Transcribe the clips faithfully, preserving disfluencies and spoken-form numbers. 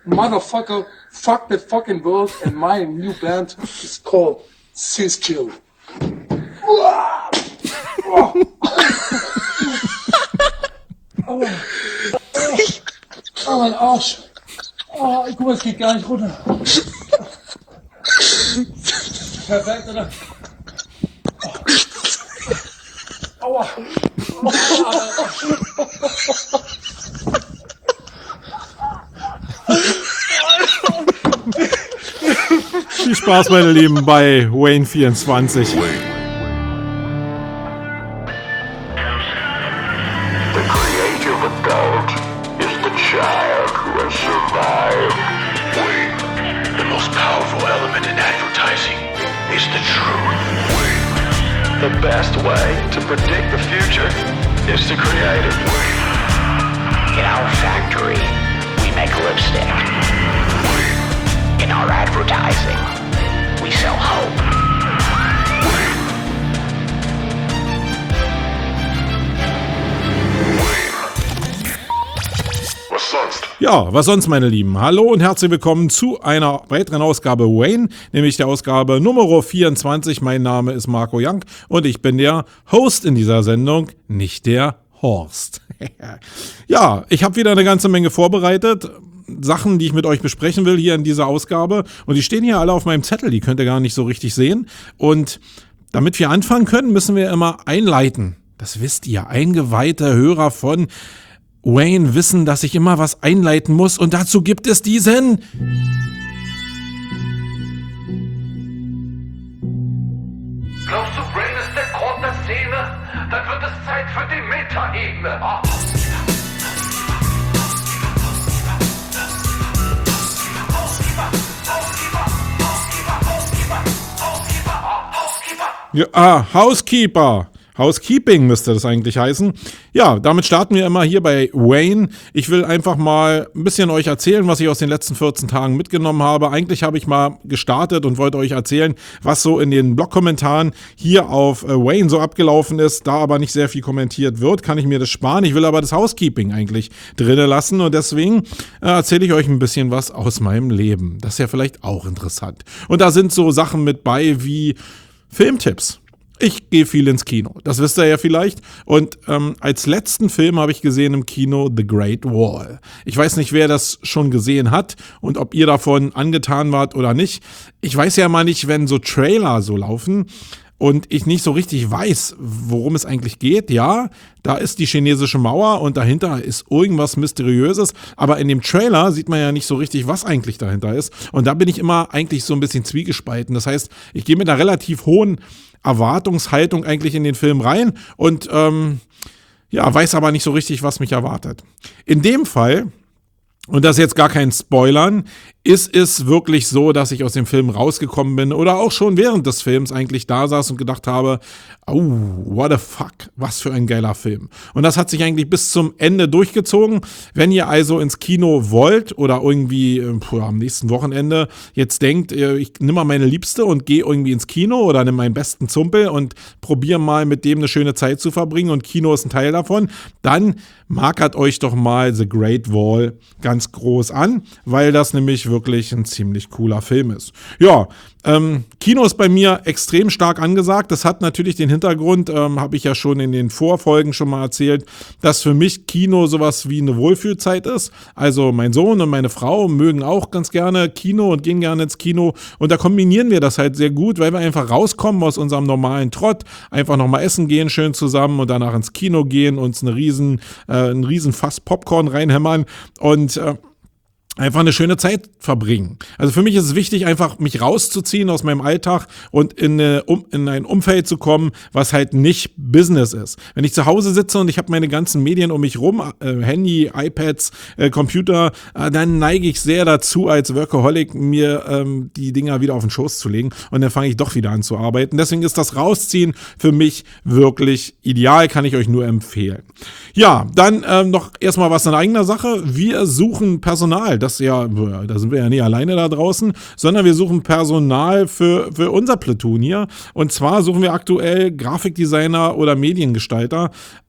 motherfucker, fuck the fucking world, and my new band is called Sis-Kill. Oh. Oh. Oh, mein Arsch. Oh, guck mal, es geht gar nicht runter. Perfekt, oder? Oh. Aua. Oh. Viel Spaß, meine Lieben, bei Wayne vierundzwanzig. The best way to predict the future is to create it. In our factory, we make lipstick. In our advertising, we sell hope. Was sonst? Ja, was sonst, meine Lieben? Hallo und herzlich willkommen zu einer weiteren Ausgabe Wayne, nämlich der Ausgabe Nummer vierundzwanzig. Mein Name ist Marco Young und ich bin der Host in dieser Sendung, nicht der Horst. Ja, ich habe wieder eine ganze Menge vorbereitet. Sachen, die ich mit euch besprechen will hier in dieser Ausgabe. Und die stehen hier alle auf meinem Zettel, die könnt ihr gar nicht so richtig sehen. Und damit wir anfangen können, müssen wir immer einleiten. Das wisst ihr, eingeweihte Hörer von Wayne wissen, dass ich immer was einleiten muss. Und dazu gibt es diesen... Glaubst du, Brain ist der Grund der Szene? Dann wird es Zeit für die Metaebene. Oh. Ja, ah, Housekeeper. Housekeeping müsste das eigentlich heißen. Ja, damit starten wir immer hier bei Wayne. Ich will einfach mal ein bisschen euch erzählen, was ich aus den letzten vierzehn Tagen mitgenommen habe. Eigentlich habe ich mal gestartet und wollte euch erzählen, was so in den Blog-Kommentaren hier auf äh, Wayne so abgelaufen ist. Da aber nicht sehr viel kommentiert wird, kann ich mir das sparen. Ich will aber das Housekeeping eigentlich drinnen lassen und deswegen äh, erzähle ich euch ein bisschen was aus meinem Leben. Das ist ja vielleicht auch interessant. Und da sind so Sachen mit bei wie Filmtipps. Ich gehe viel ins Kino, das wisst ihr ja vielleicht. Und ähm, als letzten Film habe ich gesehen im Kino The Great Wall. Ich weiß nicht, wer das schon gesehen hat und ob ihr davon angetan wart oder nicht. Ich weiß ja mal nicht, wenn so Trailer so laufen und ich nicht so richtig weiß, worum es eigentlich geht. Ja, da ist die chinesische Mauer und dahinter ist irgendwas Mysteriöses. Aber in dem Trailer sieht man ja nicht so richtig, was eigentlich dahinter ist. Und da bin ich immer eigentlich so ein bisschen zwiegespalten. Das heißt, ich gehe mit einer relativ hohen Erwartungshaltung eigentlich in den Film rein und ähm, ja, weiß aber nicht so richtig, was mich erwartet. In dem Fall, und das ist jetzt gar kein Spoilern, ist es wirklich so, dass ich aus dem Film rausgekommen bin oder auch schon während des Films eigentlich da saß und gedacht habe, oh, what the fuck, was für ein geiler Film. Und das hat sich eigentlich bis zum Ende durchgezogen. Wenn ihr also ins Kino wollt oder irgendwie puh, am nächsten Wochenende jetzt denkt, ich nehme mal meine Liebste und gehe irgendwie ins Kino oder nehme meinen besten Zumpel und probiere mal mit dem eine schöne Zeit zu verbringen und Kino ist ein Teil davon, dann markert euch doch mal The Great Wall ganz groß an, weil das nämlich wirklich ein ziemlich cooler Film ist. Ja, ähm, Kino ist bei mir extrem stark angesagt. Das hat natürlich den Hintergrund, ähm, habe ich ja schon in den Vorfolgen schon mal erzählt, dass für mich Kino sowas wie eine Wohlfühlzeit ist. Also mein Sohn und meine Frau mögen auch ganz gerne Kino und gehen gerne ins Kino und da kombinieren wir das halt sehr gut, weil wir einfach rauskommen aus unserem normalen Trott, einfach nochmal essen gehen, schön zusammen und danach ins Kino gehen, uns eine riesen, äh, einen riesen Fass Popcorn reinhämmern und äh, einfach eine schöne Zeit verbringen. Also für mich ist es wichtig, einfach mich rauszuziehen aus meinem Alltag und in, eine, um, in ein Umfeld zu kommen, was halt nicht Business ist. Wenn ich zu Hause sitze und ich habe meine ganzen Medien um mich rum, äh, Handy, iPads, äh, Computer, äh, dann neige ich sehr dazu, als Workaholic mir ähm, die Dinger wieder auf den Schoß zu legen und dann fange ich doch wieder an zu arbeiten. Deswegen ist das Rausziehen für mich wirklich ideal, kann ich euch nur empfehlen. Ja, dann ähm, noch erstmal was in eigener Sache. Wir suchen Personal. Das ja, da sind wir ja nicht alleine da draußen, sondern wir suchen Personal für, für unser Platoon hier. Und zwar suchen wir aktuell Grafikdesigner oder Mediengestalter.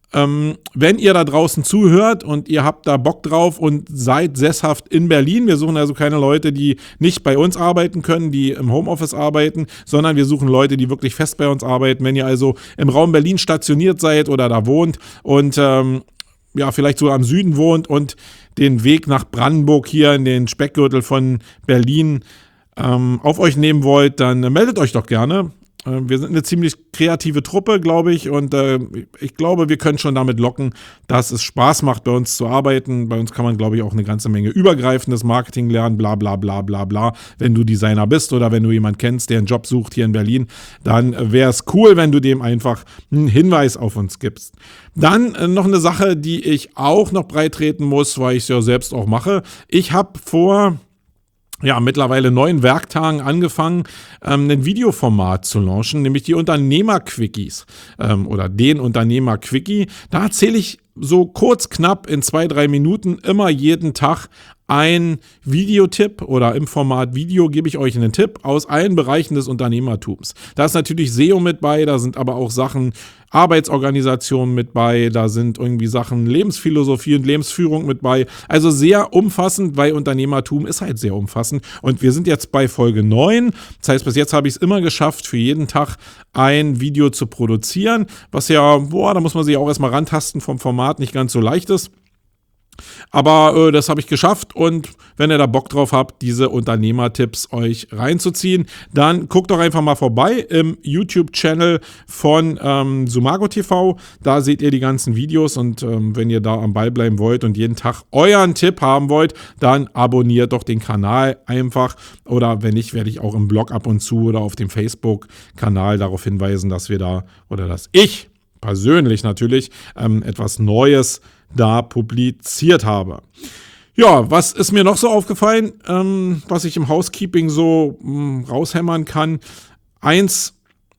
Ähm, wenn ihr da draußen zuhört und ihr habt da Bock drauf und seid sesshaft in Berlin, wir suchen also keine Leute, die nicht bei uns arbeiten können, die im Homeoffice arbeiten, sondern wir suchen Leute, die wirklich fest bei uns arbeiten. Wenn ihr also im Raum Berlin stationiert seid oder da wohnt und ähm, ja, vielleicht sogar im Süden wohnt und den Weg nach Brandenburg hier in den Speckgürtel von Berlin ähm, auf euch nehmen wollt, dann äh, meldet euch doch gerne. Wir sind eine ziemlich kreative Truppe, glaube ich, und äh, ich glaube, wir können schon damit locken, dass es Spaß macht, bei uns zu arbeiten. Bei uns kann man, glaube ich, auch eine ganze Menge übergreifendes Marketing lernen, bla bla bla bla bla. Wenn du Designer bist oder wenn du jemanden kennst, der einen Job sucht hier in Berlin, dann wäre es cool, wenn du dem einfach einen Hinweis auf uns gibst. Dann äh, noch eine Sache, die ich auch noch breitreten muss, weil ich es ja selbst auch mache. Ich habe vor... ja, mittlerweile neun Werktagen angefangen, ähm, ein Videoformat zu launchen, nämlich die Unternehmer-Quickies ähm, oder den Unternehmer-Quickie. Da erzähle ich so kurz, knapp in zwei, drei Minuten immer jeden Tag ein Videotipp oder im Format Video gebe ich euch einen Tipp aus allen Bereichen des Unternehmertums. Da ist natürlich S E O mit bei, da sind aber auch Sachen Arbeitsorganisation mit bei, da sind irgendwie Sachen Lebensphilosophie und Lebensführung mit bei. Also sehr umfassend, weil Unternehmertum ist halt sehr umfassend. Und wir sind jetzt bei Folge neun. Das heißt, bis jetzt habe ich es immer geschafft, für jeden Tag ein Video zu produzieren, was ja, boah, da muss man sich auch erstmal rantasten vom Format, nicht ganz so leicht ist. Aber äh, das habe ich geschafft und wenn ihr da Bock drauf habt, diese Unternehmertipps euch reinzuziehen, dann guckt doch einfach mal vorbei im YouTube-Channel von ähm, Sumago T V. Da seht ihr die ganzen Videos und ähm, wenn ihr da am Ball bleiben wollt und jeden Tag euren Tipp haben wollt, dann abonniert doch den Kanal einfach. Oder wenn nicht, werde ich auch im Blog ab und zu oder auf dem Facebook-Kanal darauf hinweisen, dass wir da oder dass ich persönlich natürlich ähm, etwas Neues da publiziert habe. Ja, was ist mir noch so aufgefallen, ähm, was ich im Housekeeping so mh, raushämmern kann? Eins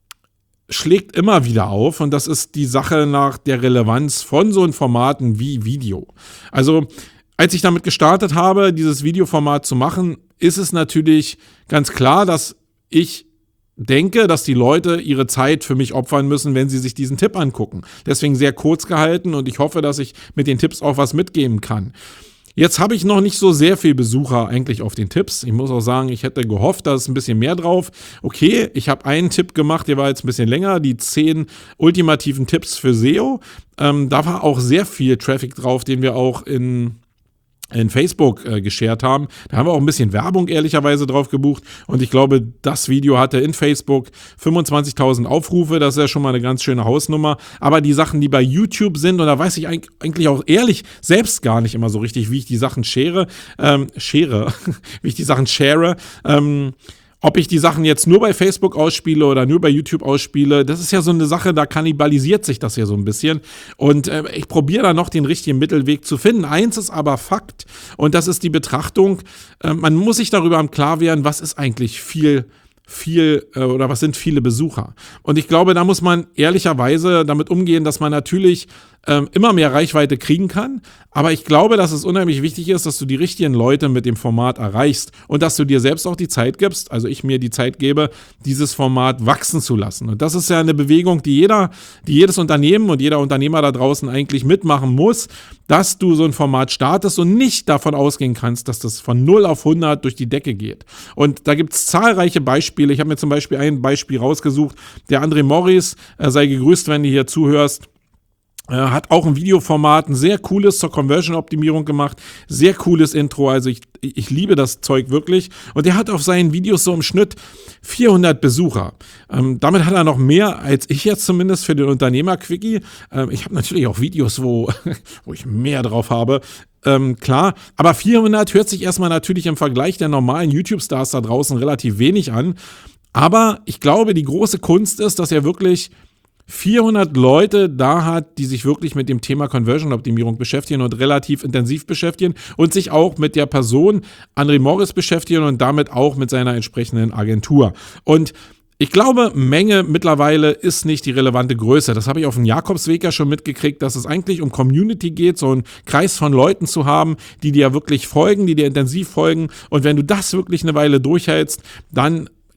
schlägt immer wieder auf und das ist die Sache nach der Relevanz von so Formaten wie Video. Also als ich damit gestartet habe, dieses Videoformat zu machen, ist es natürlich ganz klar, dass ich denke, dass die Leute ihre Zeit für mich opfern müssen, wenn sie sich diesen Tipp angucken. Deswegen sehr kurz gehalten und ich hoffe, dass ich mit den Tipps auch was mitgeben kann. Jetzt habe ich noch nicht so sehr viel Besucher eigentlich auf den Tipps. Ich muss auch sagen, ich hätte gehofft, da ist ein bisschen mehr drauf. Okay, ich habe einen Tipp gemacht, der war jetzt ein bisschen länger, die zehn ultimativen Tipps für S E O. Ähm, da war auch sehr viel Traffic drauf, den wir auch in... in Facebook äh, geshared haben. Da haben wir auch ein bisschen Werbung ehrlicherweise drauf gebucht und ich glaube, das Video hatte in Facebook fünfundzwanzigtausend Aufrufe, das ist ja schon mal eine ganz schöne Hausnummer, aber die Sachen, die bei YouTube sind, und da weiß ich eigentlich auch ehrlich selbst gar nicht immer so richtig, wie ich die Sachen share, ähm, share, wie ich die Sachen share, ähm, ob ich die Sachen jetzt nur bei Facebook ausspiele oder nur bei YouTube ausspiele, das ist ja so eine Sache, da kannibalisiert sich das ja so ein bisschen. Und äh, ich probiere da noch den richtigen Mittelweg zu finden. Eins ist aber Fakt und das ist die Betrachtung, äh, man muss sich darüber im Klaren werden, was ist eigentlich viel viel äh, oder was sind viele Besucher. Und ich glaube, da muss man ehrlicherweise damit umgehen, dass man natürlich ähm, immer mehr Reichweite kriegen kann. Aber ich glaube, dass es unheimlich wichtig ist, dass du die richtigen Leute mit dem Format erreichst und dass du dir selbst auch die Zeit gibst, also ich mir die Zeit gebe, dieses Format wachsen zu lassen. Und das ist ja eine Bewegung, die jeder, die jedes Unternehmen und jeder Unternehmer da draußen eigentlich mitmachen muss, dass du so ein Format startest und nicht davon ausgehen kannst, dass das von null auf hundert durch die Decke geht. Und da gibt es zahlreiche Beispiele. Ich habe mir zum Beispiel ein Beispiel rausgesucht. Der André Morris, äh, sei gegrüßt, wenn du hier zuhörst, äh, hat auch ein Videoformat, ein sehr cooles zur Conversion-Optimierung gemacht. Sehr cooles Intro, also ich, ich liebe das Zeug wirklich. Und der hat auf seinen Videos so im Schnitt vierhundert Besucher. Ähm, damit hat er noch mehr als ich jetzt zumindest für den Unternehmer-Quickie. Ähm, ich habe natürlich auch Videos, wo, wo ich mehr drauf habe. Ähm, klar, aber vierhundert hört sich erstmal natürlich im Vergleich der normalen YouTube-Stars da draußen relativ wenig an. Aber ich glaube, die große Kunst ist, dass er wirklich vierhundert Leute da hat, die sich wirklich mit dem Thema Conversion-Optimierung beschäftigen und relativ intensiv beschäftigen und sich auch mit der Person André Morris beschäftigen und damit auch mit seiner entsprechenden Agentur. Und ich glaube, Menge mittlerweile ist nicht die relevante Größe. Das habe ich auf dem Jakobsweg ja schon mitgekriegt, dass es eigentlich um Community geht, so einen Kreis von Leuten zu haben, die dir wirklich folgen, die dir intensiv folgen. Und wenn du das wirklich eine Weile durchhältst, dann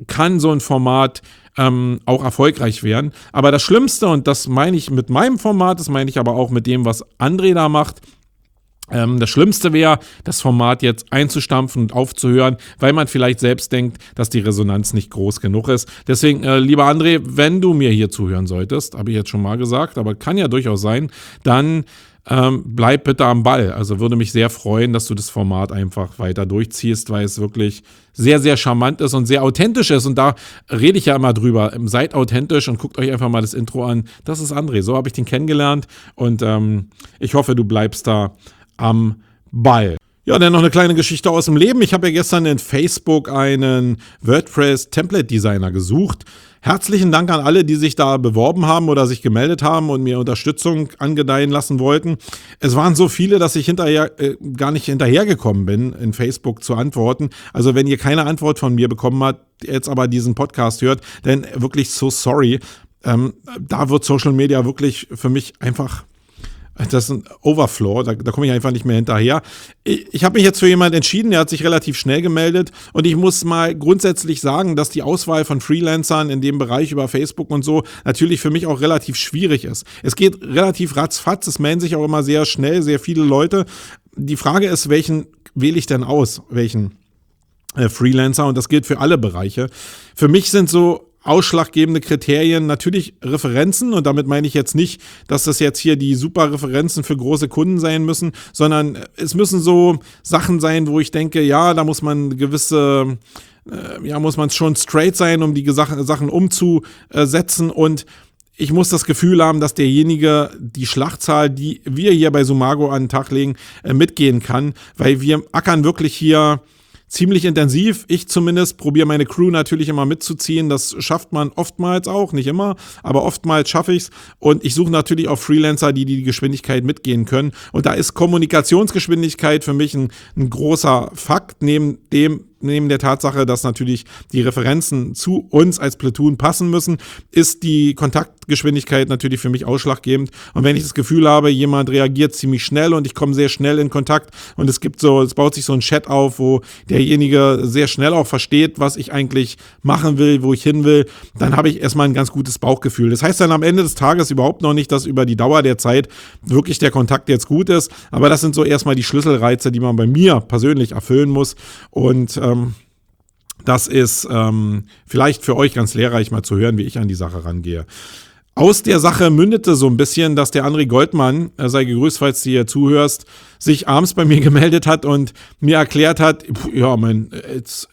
kann so ein Format ähm, auch erfolgreich werden. Aber das Schlimmste, und das meine ich mit meinem Format, das meine ich aber auch mit dem, was André da macht, Ähm, das Schlimmste wäre, das Format jetzt einzustampfen und aufzuhören, weil man vielleicht selbst denkt, dass die Resonanz nicht groß genug ist. Deswegen, äh, lieber André, wenn du mir hier zuhören solltest, habe ich jetzt schon mal gesagt, aber kann ja durchaus sein, dann ähm, bleib bitte am Ball. Also würde mich sehr freuen, dass du das Format einfach weiter durchziehst, weil es wirklich sehr, sehr charmant ist und sehr authentisch ist. Und da rede ich ja immer drüber. Seid authentisch und guckt euch einfach mal das Intro an. Das ist André, so habe ich den kennengelernt und ähm, ich hoffe, du bleibst da am Ball. Ja, dann noch eine kleine Geschichte aus dem Leben. Ich habe ja gestern in Facebook einen WordPress-Template-Designer gesucht. Herzlichen Dank an alle, die sich da beworben haben oder sich gemeldet haben und mir Unterstützung angedeihen lassen wollten. Es waren so viele, dass ich hinterher äh, gar nicht hinterhergekommen bin, in Facebook zu antworten. Also wenn ihr keine Antwort von mir bekommen habt, jetzt aber diesen Podcast hört, dann wirklich so sorry. Ähm, da wird Social Media wirklich für mich einfach... Das ist ein Overflow, da, da komme ich einfach nicht mehr hinterher. Ich, ich habe mich jetzt für jemanden entschieden, der hat sich relativ schnell gemeldet und ich muss mal grundsätzlich sagen, dass die Auswahl von Freelancern in dem Bereich über Facebook und so natürlich für mich auch relativ schwierig ist. Es geht relativ ratzfatz, es melden sich auch immer sehr schnell, sehr viele Leute. Die Frage ist, welchen wähle ich denn aus, welchen äh, Freelancer, und das gilt für alle Bereiche. Für mich sind so ausschlaggebende Kriterien natürlich Referenzen, und damit meine ich jetzt nicht, dass das jetzt hier die super Referenzen für große Kunden sein müssen, sondern es müssen so Sachen sein, wo ich denke, ja, da muss man gewisse, äh, ja, muss man schon straight sein, um die Sachen, Sachen umzusetzen, und ich muss das Gefühl haben, dass derjenige die Schlachtzahl, die wir hier bei Sumago an den Tag legen, äh, mitgehen kann, weil wir ackern wirklich hier ziemlich intensiv. Ich zumindest probiere meine Crew natürlich immer mitzuziehen. Das schafft man oftmals auch, nicht immer, aber oftmals schaffe ich es. Und ich suche natürlich auch Freelancer, die die Geschwindigkeit mitgehen können. Und da ist Kommunikationsgeschwindigkeit für mich ein, ein großer Fakt, neben dem neben der Tatsache, dass natürlich die Referenzen zu uns als Platoon passen müssen, ist die Kontaktgeschwindigkeit natürlich für mich ausschlaggebend. Und wenn ich das Gefühl habe, jemand reagiert ziemlich schnell und ich komme sehr schnell in Kontakt und es gibt so, es baut sich so ein Chat auf, wo derjenige sehr schnell auch versteht, was ich eigentlich machen will, wo ich hin will, dann habe ich erstmal ein ganz gutes Bauchgefühl. Das heißt dann am Ende des Tages überhaupt noch nicht, dass über die Dauer der Zeit wirklich der Kontakt jetzt gut ist, aber das sind so erstmal die Schlüsselreize, die man bei mir persönlich erfüllen muss, und ähm, das ist ähm, vielleicht für euch ganz lehrreich, mal zu hören, wie ich an die Sache rangehe. Aus der Sache mündete so ein bisschen, dass der André Goldmann, er sei gegrüßt, falls du hier zuhörst, sich abends bei mir gemeldet hat und mir erklärt hat, ja, mein, jetzt,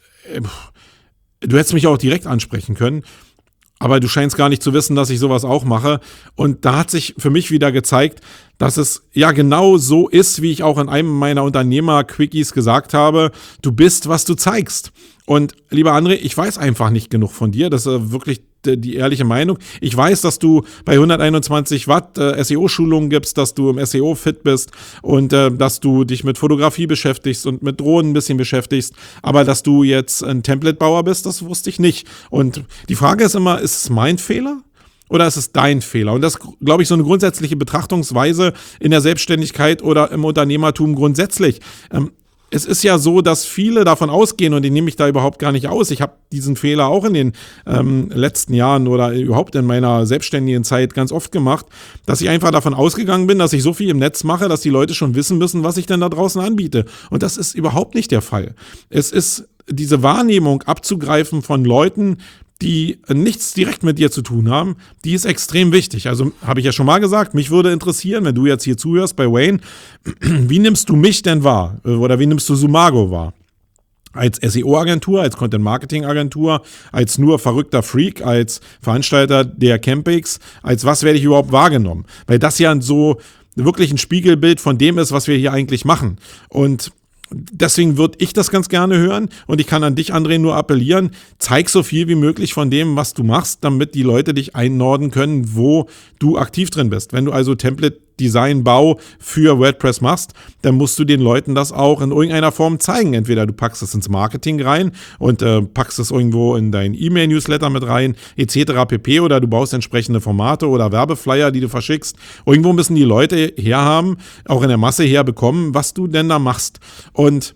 du hättest mich auch direkt ansprechen können, aber du scheinst gar nicht zu wissen, dass ich sowas auch mache. Und da hat sich für mich wieder gezeigt, dass es ja genau so ist, wie ich auch in einem meiner Unternehmer-Quickies gesagt habe, du bist, was du zeigst. Und lieber André, ich weiß einfach nicht genug von dir, das ist wirklich die ehrliche Meinung. Ich weiß, dass du bei hunderteinundzwanzig Watt äh, S E O-Schulungen gibst, dass du im S E O fit bist und äh, dass du dich mit Fotografie beschäftigst und mit Drohnen ein bisschen beschäftigst, aber dass du jetzt ein Template-Bauer bist, das wusste ich nicht. Und die Frage ist immer, ist es mein Fehler? Oder ist es dein Fehler? Und das ist, glaube ich, so eine grundsätzliche Betrachtungsweise in der Selbstständigkeit oder im Unternehmertum grundsätzlich. Ähm, Es ist ja so, dass viele davon ausgehen, und die nehme ich da überhaupt gar nicht aus. Ich habe diesen Fehler auch in den ähm, letzten Jahren oder überhaupt in meiner selbstständigen Zeit ganz oft gemacht, dass ich einfach davon ausgegangen bin, dass ich so viel im Netz mache, dass die Leute schon wissen müssen, was ich denn da draußen anbiete. Und das ist überhaupt nicht der Fall. Es ist diese Wahrnehmung abzugreifen von Leuten, die nichts direkt mit dir zu tun haben, die ist extrem wichtig. Also habe ich ja schon mal gesagt, mich würde interessieren, wenn du jetzt hier zuhörst bei Wayne, wie nimmst du mich denn wahr? Oder wie nimmst du Sumago wahr? Als S E O-Agentur, als Content-Marketing-Agentur, als nur verrückter Freak, als Veranstalter der Campix, als was werde ich überhaupt wahrgenommen? Weil das ja so wirklich ein Spiegelbild von dem ist, was wir hier eigentlich machen. Und deswegen würde ich das ganz gerne hören, und ich kann an dich, André, nur appellieren, zeig so viel wie möglich von dem, was du machst, damit die Leute dich einnorden können, wo du aktiv drin bist. Wenn du also Template Design, Bau für WordPress machst, dann musst du den Leuten das auch in irgendeiner Form zeigen. Entweder du packst es ins Marketing rein und äh, packst es irgendwo in dein E-Mail-Newsletter mit rein, et cetera pp. Oder du baust entsprechende Formate oder Werbeflyer, die du verschickst. Irgendwo müssen die Leute herhaben, auch in der Masse herbekommen, was du denn da machst. Und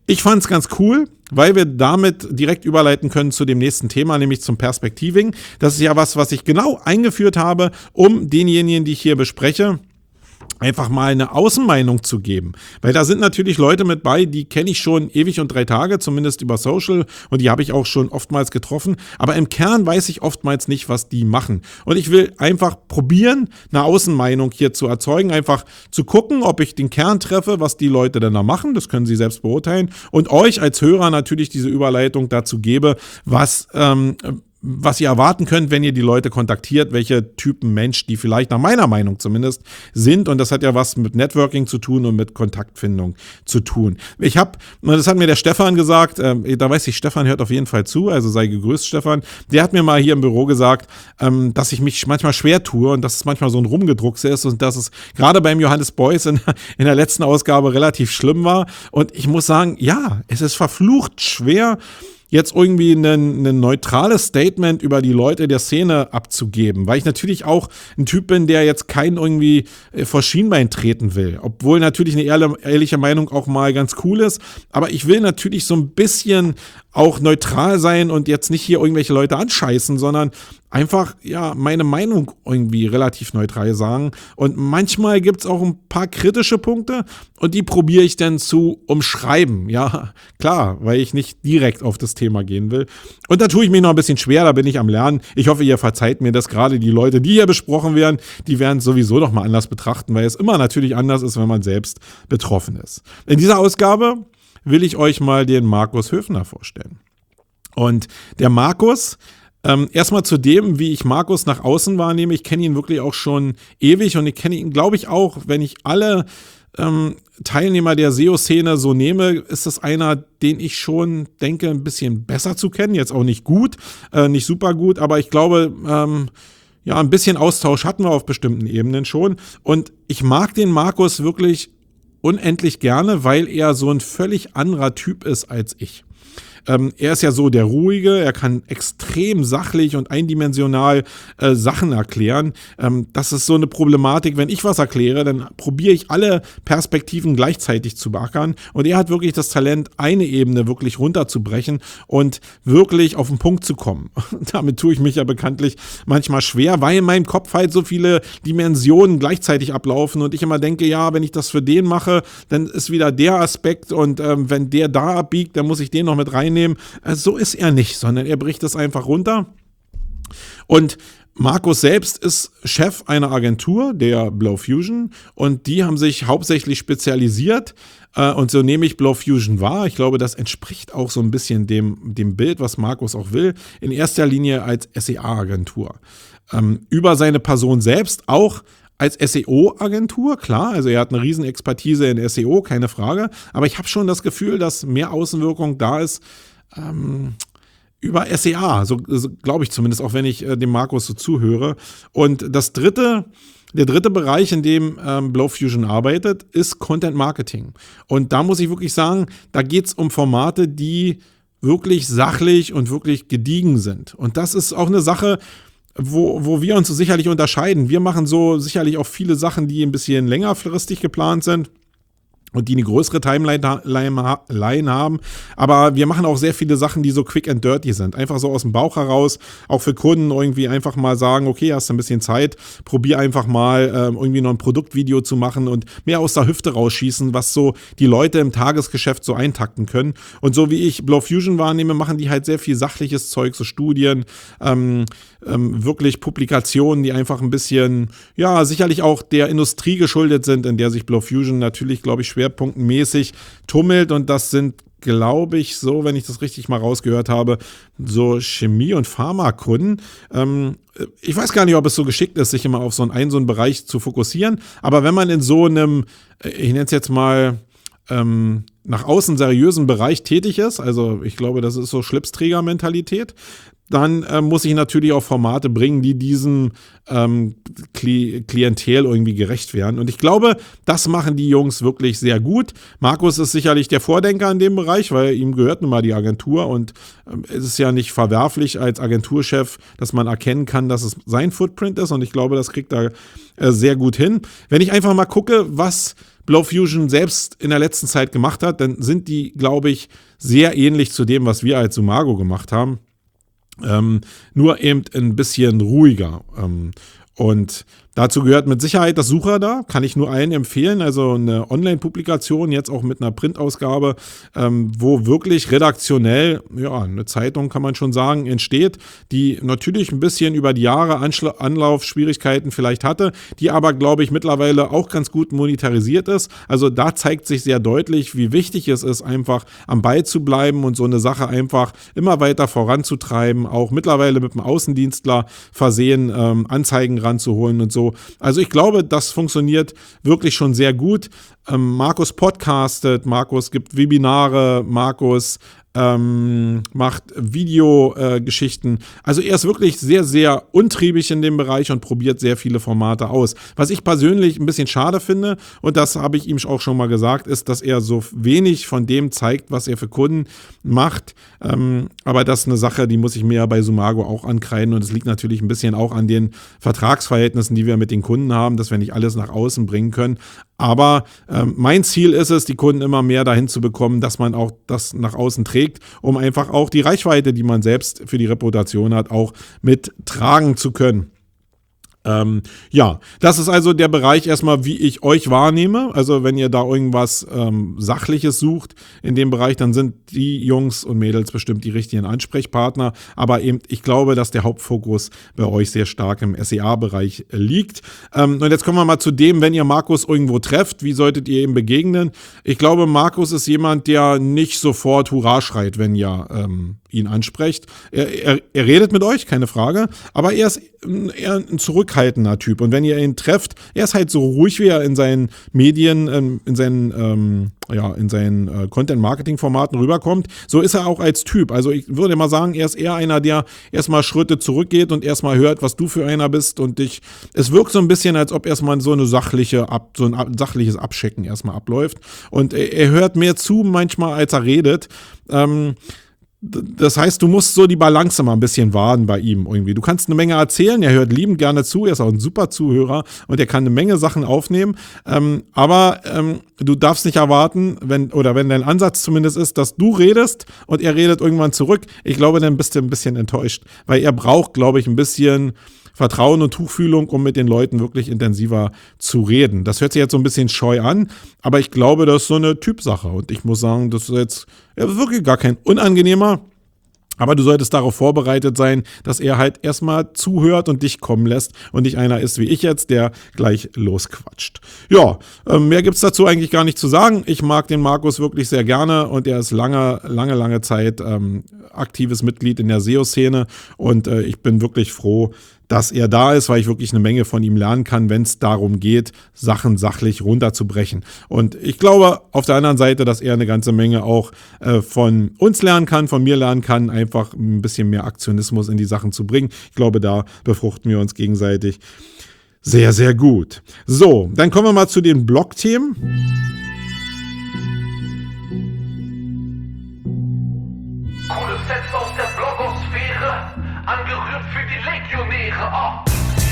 Ich fand es ganz cool, weil wir damit direkt überleiten können zu dem nächsten Thema, nämlich zum Perspektiving. Das ist ja was, was ich genau eingeführt habe, um denjenigen, die ich hier bespreche, einfach mal eine Außenmeinung zu geben. Weil da sind natürlich Leute mit bei, die kenne ich schon ewig und drei Tage, zumindest über Social, und die habe ich auch schon oftmals getroffen. Aber im Kern weiß ich oftmals nicht, was die machen. Und ich will einfach probieren, eine Außenmeinung hier zu erzeugen, einfach zu gucken, ob ich den Kern treffe, was die Leute denn da machen. Das können Sie selbst beurteilen. Und euch als Hörer natürlich diese Überleitung dazu gebe, was ähm, was ihr erwarten könnt, wenn ihr die Leute kontaktiert, welche Typen Mensch die vielleicht nach meiner Meinung zumindest sind. Und das hat ja was mit Networking zu tun und mit Kontaktfindung zu tun. Ich habe, das hat mir der Stefan gesagt, äh, da weiß ich, Stefan hört auf jeden Fall zu, also sei gegrüßt, Stefan. Der hat mir mal hier im Büro gesagt, ähm, dass ich mich manchmal schwer tue und dass es manchmal so ein Rumgedruckse ist und dass es gerade beim Johannes Beuys in, in der letzten Ausgabe relativ schlimm war. Und ich muss sagen, ja, es ist verflucht schwer, jetzt irgendwie ein, ein neutrales Statement über die Leute der Szene abzugeben, weil ich natürlich auch ein Typ bin, der jetzt keinen irgendwie vor Schienbein treten will, obwohl natürlich eine ehrliche Meinung auch mal ganz cool ist, aber ich will natürlich so ein bisschen auch neutral sein und jetzt nicht hier irgendwelche Leute anscheißen, sondern einfach, ja, meine Meinung irgendwie relativ neutral sagen. Und manchmal gibt's auch ein paar kritische Punkte und die probiere ich dann zu umschreiben. Ja, klar, weil ich nicht direkt auf das Thema gehen will. Und da tue ich mich noch ein bisschen schwer, da bin ich am Lernen. Ich hoffe, ihr verzeiht mir das. Gerade die Leute, die hier besprochen werden, die werden es sowieso noch mal anders betrachten, weil es immer natürlich anders ist, wenn man selbst betroffen ist. In dieser Ausgabe will ich euch mal den Markus Höfner vorstellen. Und der Markus, ähm, erstmal zu dem, wie ich Markus nach außen wahrnehme. Ich kenne ihn wirklich auch schon ewig und ich kenne ihn, glaube ich, auch, wenn ich alle ähm, Teilnehmer der S E O-Szene so nehme, ist das einer, den ich schon denke, ein bisschen besser zu kennen. Jetzt auch nicht gut, äh, nicht super gut, aber ich glaube, ähm, ja, ein bisschen Austausch hatten wir auf bestimmten Ebenen schon. Und ich mag den Markus wirklich unendlich gerne, weil er so ein völlig anderer Typ ist als ich. Ähm, er ist ja so der Ruhige, er kann extrem sachlich und eindimensional äh, Sachen erklären. Ähm, das ist so eine Problematik, wenn ich was erkläre, dann probiere ich alle Perspektiven gleichzeitig zu beackern und er hat wirklich das Talent, eine Ebene wirklich runterzubrechen und wirklich auf den Punkt zu kommen. Damit tue ich mich ja bekanntlich manchmal schwer, weil in meinem Kopf halt so viele Dimensionen gleichzeitig ablaufen und ich immer denke, ja, wenn ich das für den mache, dann ist wieder der Aspekt und ähm, wenn der da abbiegt, dann muss ich den noch mit rein nehmen. So ist er nicht, sondern er bricht es einfach runter. Und Markus selbst ist Chef einer Agentur, der Blowfusion, und die haben sich hauptsächlich spezialisiert äh, und so nehme ich Blowfusion wahr. Ich glaube, das entspricht auch so ein bisschen dem, dem Bild, was Markus auch will, in erster Linie als S E A-Agentur. Ähm, über seine Person selbst auch als S E O-Agentur, klar, also er hat eine riesen Expertise in S E O, keine Frage, aber ich habe schon das Gefühl, dass mehr Außenwirkung da ist ähm, über S E A, so, so glaube ich zumindest, auch wenn ich äh, dem Markus so zuhöre. Und das dritte, der dritte Bereich, in dem ähm, Blowfusion arbeitet, ist Content Marketing. Und da muss ich wirklich sagen, da geht es um Formate, die wirklich sachlich und wirklich gediegen sind. Und das ist auch eine Sache, Wo, wo wir uns so sicherlich unterscheiden. Wir machen so sicherlich auch viele Sachen, die ein bisschen längerfristig geplant sind und die eine größere Timeline haben. Aber wir machen auch sehr viele Sachen, die so quick and dirty sind. Einfach so aus dem Bauch heraus, auch für Kunden irgendwie einfach mal sagen, okay, hast du ein bisschen Zeit, probier einfach mal ähm, irgendwie noch ein Produktvideo zu machen und mehr aus der Hüfte rausschießen, was so die Leute im Tagesgeschäft so eintakten können. Und so wie ich Blowfusion wahrnehme, machen die halt sehr viel sachliches Zeug, so Studien, ähm, ähm, wirklich Publikationen, die einfach ein bisschen, ja, sicherlich auch der Industrie geschuldet sind, in der sich Blowfusion natürlich, glaube ich, schwerpunktmäßig tummelt und das sind, glaube ich, so, wenn ich das richtig mal rausgehört habe, so Chemie- und Pharmakunden. Ähm, ich weiß gar nicht, ob es so geschickt ist, sich immer auf so einen, so einen Bereich zu fokussieren, aber wenn man in so einem, ich nenne es jetzt mal, ähm, nach außen seriösen Bereich tätig ist, also ich glaube, das ist so Schlipsträger-Mentalität, dann äh, muss ich natürlich auch Formate bringen, die diesem ähm, Kli- Klientel irgendwie gerecht werden. Und ich glaube, das machen die Jungs wirklich sehr gut. Markus ist sicherlich der Vordenker in dem Bereich, weil ihm gehört nun mal die Agentur und ähm, es ist ja nicht verwerflich als Agenturchef, dass man erkennen kann, dass es sein Footprint ist und ich glaube, das kriegt er äh, sehr gut hin. Wenn ich einfach mal gucke, was Blowfusion selbst in der letzten Zeit gemacht hat, dann sind die, glaube ich, sehr ähnlich zu dem, was wir als Sumago gemacht haben. Ähm, nur eben ein bisschen ruhiger. Ähm, und dazu gehört mit Sicherheit das Suchradar, kann ich nur allen empfehlen, also eine Online-Publikation, jetzt auch mit einer Printausgabe, ähm, wo wirklich redaktionell, ja, eine Zeitung kann man schon sagen, entsteht, die natürlich ein bisschen über die Jahre Anschla- Anlaufschwierigkeiten vielleicht hatte, die aber, glaube ich, mittlerweile auch ganz gut monetarisiert ist. Also da zeigt sich sehr deutlich, wie wichtig es ist, einfach am Ball zu bleiben und so eine Sache einfach immer weiter voranzutreiben, auch mittlerweile mit einem Außendienstler versehen, ähm, Anzeigen ranzuholen und so. Also ich glaube, das funktioniert wirklich schon sehr gut. Ähm, Markus podcastet, Markus gibt Webinare, Markus ähm, macht Videogeschichten. Äh, also er ist wirklich sehr, sehr untriebig in dem Bereich und probiert sehr viele Formate aus. Was ich persönlich ein bisschen schade finde, und das habe ich ihm auch schon mal gesagt, ist, dass er so wenig von dem zeigt, was er für Kunden macht. Ähm, aber das ist eine Sache, die muss ich mir ja bei Sumago auch ankreiden und es liegt natürlich ein bisschen auch an den Vertragsverhältnissen, die wir mit den Kunden haben, dass wir nicht alles nach außen bringen können. Aber ähm, mein Ziel ist es, die Kunden immer mehr dahin zu bekommen, dass man auch das nach außen trägt, um einfach auch die Reichweite, die man selbst für die Reputation hat, auch mittragen zu können. Ähm, ja, das ist also der Bereich erstmal, wie ich euch wahrnehme. Also wenn ihr da irgendwas ähm, Sachliches sucht in dem Bereich, dann sind die Jungs und Mädels bestimmt die richtigen Ansprechpartner. Aber eben, ich glaube, dass der Hauptfokus bei euch sehr stark im S E A-Bereich liegt. Ähm, und jetzt kommen wir mal zu dem, wenn ihr Markus irgendwo trefft, wie solltet ihr ihm begegnen? Ich glaube, Markus ist jemand, der nicht sofort Hurra schreit, wenn ihr ähm, ihn ansprecht. Er, er, er redet mit euch, keine Frage, aber er ist eher ein zurückhaltender Typ. Und wenn ihr ihn trefft, er ist halt so ruhig, wie er in seinen Medien, ähm, in seinen, ähm, ja, in seinen äh, Content-Marketing-Formaten rüberkommt. So ist er auch als Typ. Also ich würde mal sagen, er ist eher einer, der erstmal Schritte zurückgeht und erstmal hört, was du für einer bist und dich. Es wirkt so ein bisschen, als ob erstmal so eine sachliche, Ab, so ein sachliches Abchecken erstmal abläuft. Und er, er hört mehr zu manchmal, als er redet. Ähm, Das heißt, du musst so die Balance mal ein bisschen wahren bei ihm irgendwie. Du kannst eine Menge erzählen, er hört liebend gerne zu, er ist auch ein super Zuhörer und er kann eine Menge Sachen aufnehmen. Ähm, aber ähm, du darfst nicht erwarten, wenn oder wenn dein Ansatz zumindest ist, dass du redest und er redet irgendwann zurück. Ich glaube, dann bist du ein bisschen enttäuscht, weil er braucht, glaube ich, ein bisschen Vertrauen und Tuchfühlung, um mit den Leuten wirklich intensiver zu reden. Das hört sich jetzt so ein bisschen scheu an, aber ich glaube, das ist so eine Typsache. Und ich muss sagen, das ist jetzt ja, wirklich gar kein unangenehmer, aber du solltest darauf vorbereitet sein, dass er halt erstmal zuhört und dich kommen lässt und nicht einer ist wie ich jetzt, der gleich losquatscht. Ja, äh, mehr gibt's dazu eigentlich gar nicht zu sagen. Ich mag den Markus wirklich sehr gerne und er ist lange, lange, lange Zeit ähm, aktives Mitglied in der S E O-Szene und äh, ich bin wirklich froh, dass er da ist, weil ich wirklich eine Menge von ihm lernen kann, wenn es darum geht, Sachen sachlich runterzubrechen. Und ich glaube auf der anderen Seite, dass er eine ganze Menge auch äh, von uns lernen kann, von mir lernen kann, einfach ein bisschen mehr Aktionismus in die Sachen zu bringen. Ich glaube, da befruchten wir uns gegenseitig sehr, sehr gut. So, dann kommen wir mal zu den Blog-Themen. Coole Sets aus der Blogosphäre, angerührt für die Legionäre. Oh.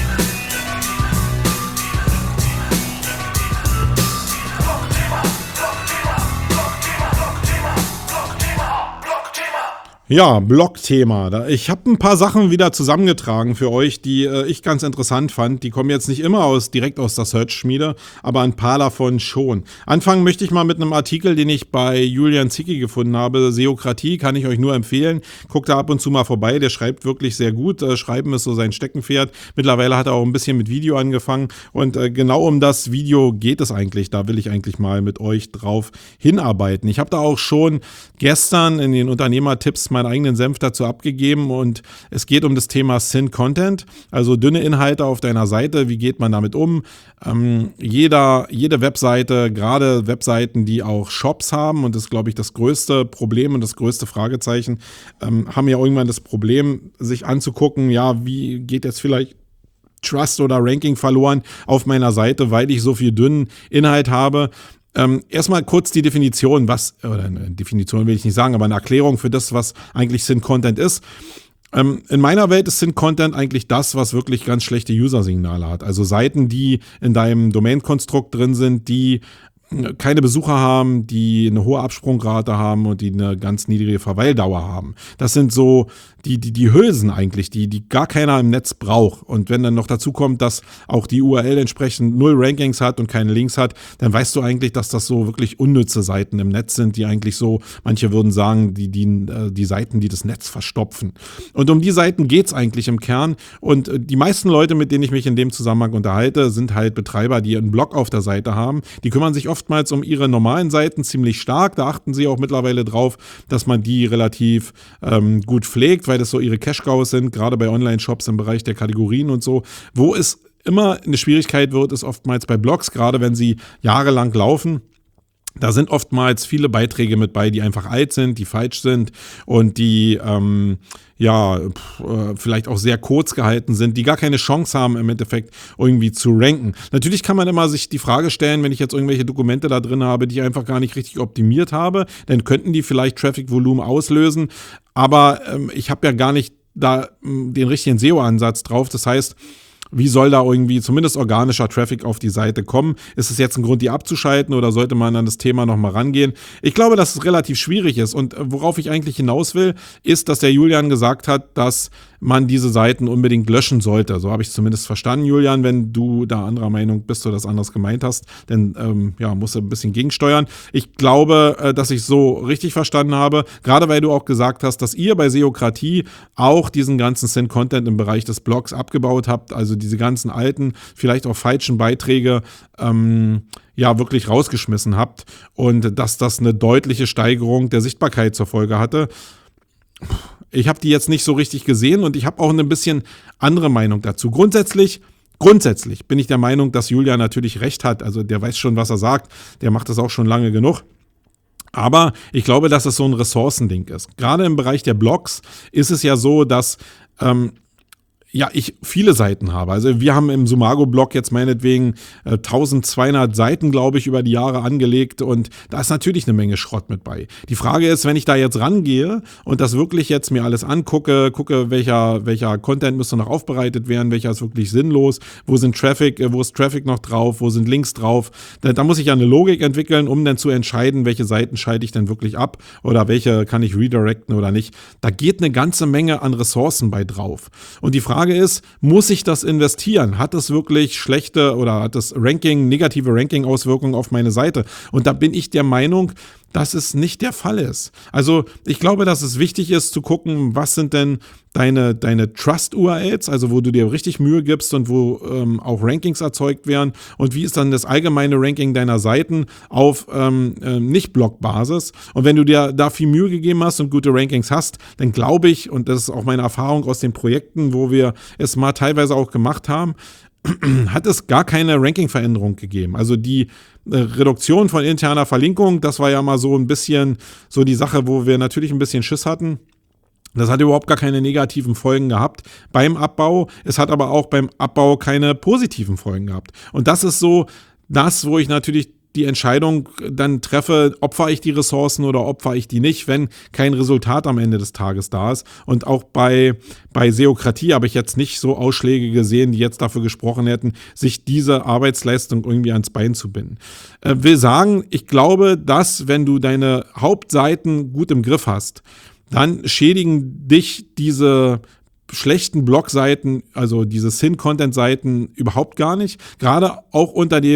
Blockthema, Blockthema, Blockthema, Blockthema, Blockthema, Blockthema. Ja, Blog-Thema. Ich habe ein paar Sachen wieder zusammengetragen für euch, die äh, ich ganz interessant fand. Die kommen jetzt nicht immer aus direkt aus der Search-Schmiede, aber ein paar davon schon. Anfangen möchte ich mal mit einem Artikel, den ich bei Julian Zicki gefunden habe. Seokratie kann ich euch nur empfehlen. Guckt da ab und zu mal vorbei. Der schreibt wirklich sehr gut. Äh, Schreiben ist so sein Steckenpferd. Mittlerweile hat er auch ein bisschen mit Video angefangen. Und äh, genau um das Video geht es eigentlich. Da will ich eigentlich mal mit euch drauf hinarbeiten. Ich habe da auch schon gestern in den Unternehmertipps meinen eigenen Senf dazu abgegeben und es geht um das Thema Sin-Content, also dünne Inhalte auf deiner Seite, wie geht man damit um? Ähm, jeder, jede Webseite, gerade Webseiten, die auch Shops haben, und das ist, glaube ich, das größte Problem und das größte Fragezeichen, ähm, haben ja irgendwann das Problem, sich anzugucken, ja, wie geht jetzt vielleicht Trust oder Ranking verloren auf meiner Seite, weil ich so viel dünnen Inhalt habe. Ähm, erstmal kurz die Definition, was, oder eine Definition will ich nicht sagen, aber eine Erklärung für das, was eigentlich Sin-Content ist. Ähm, in meiner Welt ist Sin-Content eigentlich das, was wirklich ganz schlechte User-Signale hat. Also Seiten, die in deinem Domain-Konstrukt drin sind, die keine Besucher haben, die eine hohe Absprungrate haben und die eine ganz niedrige Verweildauer haben. Das sind so die, die, die Hülsen eigentlich, die, die gar keiner im Netz braucht. Und wenn dann noch dazu kommt, dass auch die U R L entsprechend null Rankings hat und keine Links hat, dann weißt du eigentlich, dass das so wirklich unnütze Seiten im Netz sind, die eigentlich so, manche würden sagen, die, die, die Seiten, die das Netz verstopfen. Und um die Seiten geht's eigentlich im Kern. Und die meisten Leute, mit denen ich mich in dem Zusammenhang unterhalte, sind halt Betreiber, die einen Blog auf der Seite haben. Die kümmern sich oftmals um ihre normalen Seiten ziemlich stark. Da achten sie auch mittlerweile drauf, dass man die relativ ähm, gut pflegt, weil das so ihre Cash-Cows sind, gerade bei Online-Shops im Bereich der Kategorien und so. Wo es immer eine Schwierigkeit wird, ist oftmals bei Blogs, gerade wenn sie jahrelang laufen. Da sind oftmals viele Beiträge mit bei, die einfach alt sind, die falsch sind und die ähm, ja pf, äh, vielleicht auch sehr kurz gehalten sind, die gar keine Chance haben im Endeffekt irgendwie zu ranken. Natürlich kann man immer sich die Frage stellen, wenn ich jetzt irgendwelche Dokumente da drin habe, die ich einfach gar nicht richtig optimiert habe, dann könnten die vielleicht Traffic-Volumen auslösen, aber ähm, ich habe ja gar nicht da ähm, den richtigen S E O-Ansatz drauf. Das heißt, wie soll da irgendwie zumindest organischer Traffic auf die Seite kommen? Ist es jetzt ein Grund, die abzuschalten oder sollte man an das Thema nochmal rangehen? Ich glaube, dass es relativ schwierig ist und worauf ich eigentlich hinaus will, ist, dass der Julian gesagt hat, dass man diese Seiten unbedingt löschen sollte. So habe ich es zumindest verstanden, Julian, wenn du da anderer Meinung bist oder das anders gemeint hast, dann ähm, ja, musst du ein bisschen gegensteuern. Ich glaube, äh, dass ich so richtig verstanden habe, gerade weil du auch gesagt hast, dass ihr bei Seokratie auch diesen ganzen Sin-Content im Bereich des Blogs abgebaut habt, also diese ganzen alten, vielleicht auch falschen Beiträge ähm, ja wirklich rausgeschmissen habt und dass das eine deutliche Steigerung der Sichtbarkeit zur Folge hatte. Ich habe die jetzt nicht so richtig gesehen und ich habe auch eine bisschen andere Meinung dazu. Grundsätzlich, grundsätzlich bin ich der Meinung, dass Julia natürlich recht hat. Also der weiß schon, was er sagt. Der macht das auch schon lange genug. Aber ich glaube, dass es so ein Ressourcending ist. Gerade im Bereich der Blogs ist es ja so, dass ähm, ja, ich viele Seiten habe. Also wir haben im Sumago-Blog jetzt meinetwegen äh, eintausendzweihundert Seiten, glaube ich, über die Jahre angelegt und da ist natürlich eine Menge Schrott mit bei. Die Frage ist, wenn ich da jetzt rangehe und das wirklich jetzt mir alles angucke, gucke, welcher, welcher Content müsste noch aufbereitet werden, welcher ist wirklich sinnlos, wo sind Traffic, äh, wo ist Traffic noch drauf, wo sind Links drauf, da, da muss ich ja eine Logik entwickeln, um dann zu entscheiden, welche Seiten schalte ich denn wirklich ab oder welche kann ich redirecten oder nicht. Da geht eine ganze Menge an Ressourcen bei drauf. Und die Frage ist, muss ich das investieren? Hat es wirklich schlechte oder hat das Ranking, negative Ranking-Auswirkungen auf meine Seite? Und da bin ich der Meinung, dass es nicht der Fall ist. Also ich glaube, dass es wichtig ist zu gucken, was sind denn deine, deine Trust-U R Ls, also wo du dir richtig Mühe gibst und wo ähm, auch Rankings erzeugt werden und wie ist dann das allgemeine Ranking deiner Seiten auf ähm, äh, Nicht-Blog-Basis. Und wenn du dir da viel Mühe gegeben hast und gute Rankings hast, dann glaube ich, und das ist auch meine Erfahrung aus den Projekten, wo wir es mal teilweise auch gemacht haben, hat es gar keine Ranking-Veränderung gegeben. Also die äh, Reduktion von interner Verlinkung, das war ja mal so ein bisschen so die Sache, wo wir natürlich ein bisschen Schiss hatten. Das hat überhaupt gar keine negativen Folgen gehabt beim Abbau. Es hat aber auch beim Abbau keine positiven Folgen gehabt. Und das ist so das, wo ich natürlich die Entscheidung dann treffe, opfere ich die Ressourcen oder opfere ich die nicht, wenn kein Resultat am Ende des Tages da ist. Und auch bei, bei Seokratie habe ich jetzt nicht so Ausschläge gesehen, die jetzt dafür gesprochen hätten, sich diese Arbeitsleistung irgendwie ans Bein zu binden. Äh, will sagen, ich glaube, dass wenn du deine Hauptseiten gut im Griff hast, dann schädigen dich diese schlechten Blogseiten, also diese Sin-Content-Seiten überhaupt gar nicht. Gerade auch unter dem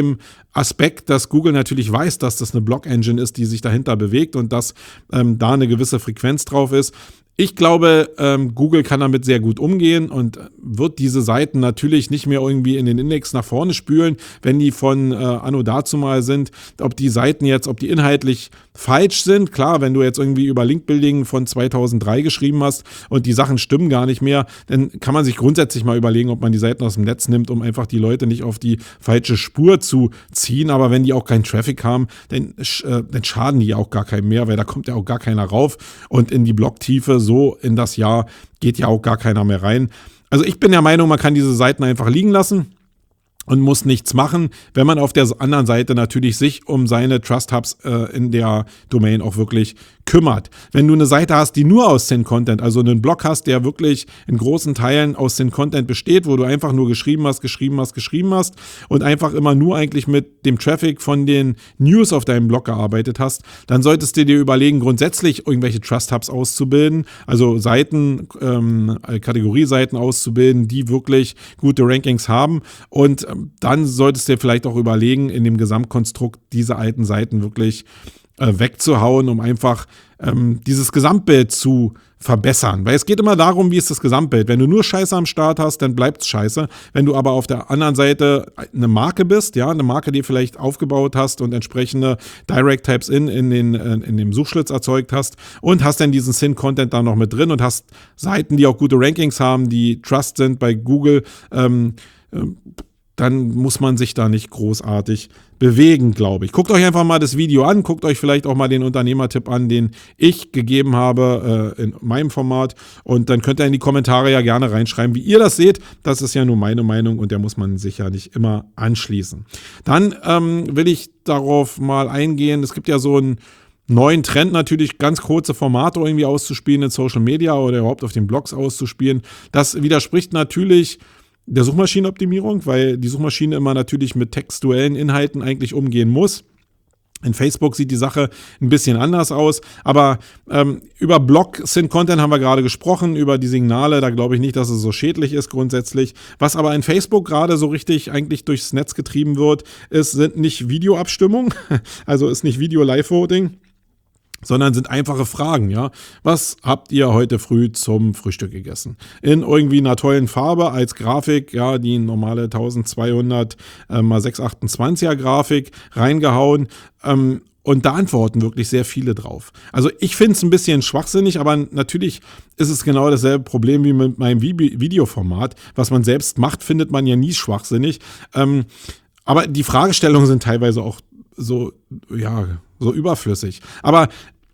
Aspekt, dass Google natürlich weiß, dass das eine Blog-Engine ist, die sich dahinter bewegt und dass ähm, da eine gewisse Frequenz drauf ist. Ich glaube, ähm, Google kann damit sehr gut umgehen und wird diese Seiten natürlich nicht mehr irgendwie in den Index nach vorne spülen, wenn die von äh, anno dazumal sind. Ob die Seiten jetzt, ob die inhaltlich falsch sind, klar, wenn du jetzt irgendwie über Link-Building von zweitausenddrei geschrieben hast und die Sachen stimmen gar nicht mehr, dann kann man sich grundsätzlich mal überlegen, ob man die Seiten aus dem Netz nimmt, um einfach die Leute nicht auf die falsche Spur zu ziehen. Aber wenn die auch keinen Traffic haben, dann, äh, dann schaden die ja auch gar keinem mehr, weil da kommt ja auch gar keiner rauf und in die Blocktiefe so in das Jahr geht ja auch gar keiner mehr rein. Also ich bin der Meinung, man kann diese Seiten einfach liegen lassen und muss nichts machen, wenn man auf der anderen Seite natürlich sich um seine Trust Hubs äh, in der Domain auch wirklich kümmert. Wenn du eine Seite hast, die nur aus Syn-Content, also einen Blog hast, der wirklich in großen Teilen aus Syn-Content besteht, wo du einfach nur geschrieben hast, geschrieben hast, geschrieben hast und einfach immer nur eigentlich mit dem Traffic von den News auf deinem Blog gearbeitet hast, dann solltest du dir überlegen, grundsätzlich irgendwelche Trust Hubs auszubilden, also Seiten, ähm, Kategorieseiten auszubilden, die wirklich gute Rankings haben und ähm, dann solltest du dir vielleicht auch überlegen, in dem Gesamtkonstrukt diese alten Seiten wirklich äh, wegzuhauen, um einfach ähm, dieses Gesamtbild zu verbessern. Weil es geht immer darum, wie ist das Gesamtbild. Wenn du nur Scheiße am Start hast, dann bleibt es scheiße. Wenn du aber auf der anderen Seite eine Marke bist, ja, eine Marke, die vielleicht aufgebaut hast und entsprechende Direct Types in, in, den, in dem Suchschlitz erzeugt hast und hast dann diesen Syn-Content da noch mit drin und hast Seiten, die auch gute Rankings haben, die Trust sind bei Google, ähm, ähm, dann muss man sich da nicht großartig bewegen, glaube ich. Guckt euch einfach mal das Video an, guckt euch vielleicht auch mal den Unternehmertipp an, den ich gegeben habe äh, in meinem Format und dann könnt ihr in die Kommentare ja gerne reinschreiben, wie ihr das seht. Das ist ja nur meine Meinung und der muss man sich ja nicht immer anschließen. Dann ähm, will ich darauf mal eingehen, es gibt ja so einen neuen Trend natürlich, ganz kurze Formate irgendwie auszuspielen in Social Media oder überhaupt auf den Blogs auszuspielen. Das widerspricht natürlich der Suchmaschinenoptimierung, weil die Suchmaschine immer natürlich mit textuellen Inhalten eigentlich umgehen muss. In Facebook sieht die Sache ein bisschen anders aus, aber ähm, über Blog-Syn-Content haben wir gerade gesprochen, über die Signale, da glaube ich nicht, dass es so schädlich ist grundsätzlich. Was aber in Facebook gerade so richtig eigentlich durchs Netz getrieben wird, ist, sind nicht Videoabstimmungen, also ist nicht Video-Live-Voting, sondern sind einfache Fragen, ja. Was habt ihr heute früh zum Frühstück gegessen? In irgendwie einer tollen Farbe als Grafik, ja, die normale zwölfhundert äh, mal sechshundertachtundzwanziger Grafik reingehauen. Ähm, und da antworten wirklich sehr viele drauf. Also ich finde es ein bisschen schwachsinnig, aber natürlich ist es genau dasselbe Problem wie mit meinem Videoformat. Was man selbst macht, findet man ja nie schwachsinnig. Ähm, aber die Fragestellungen sind teilweise auch so, ja, so überflüssig. Aber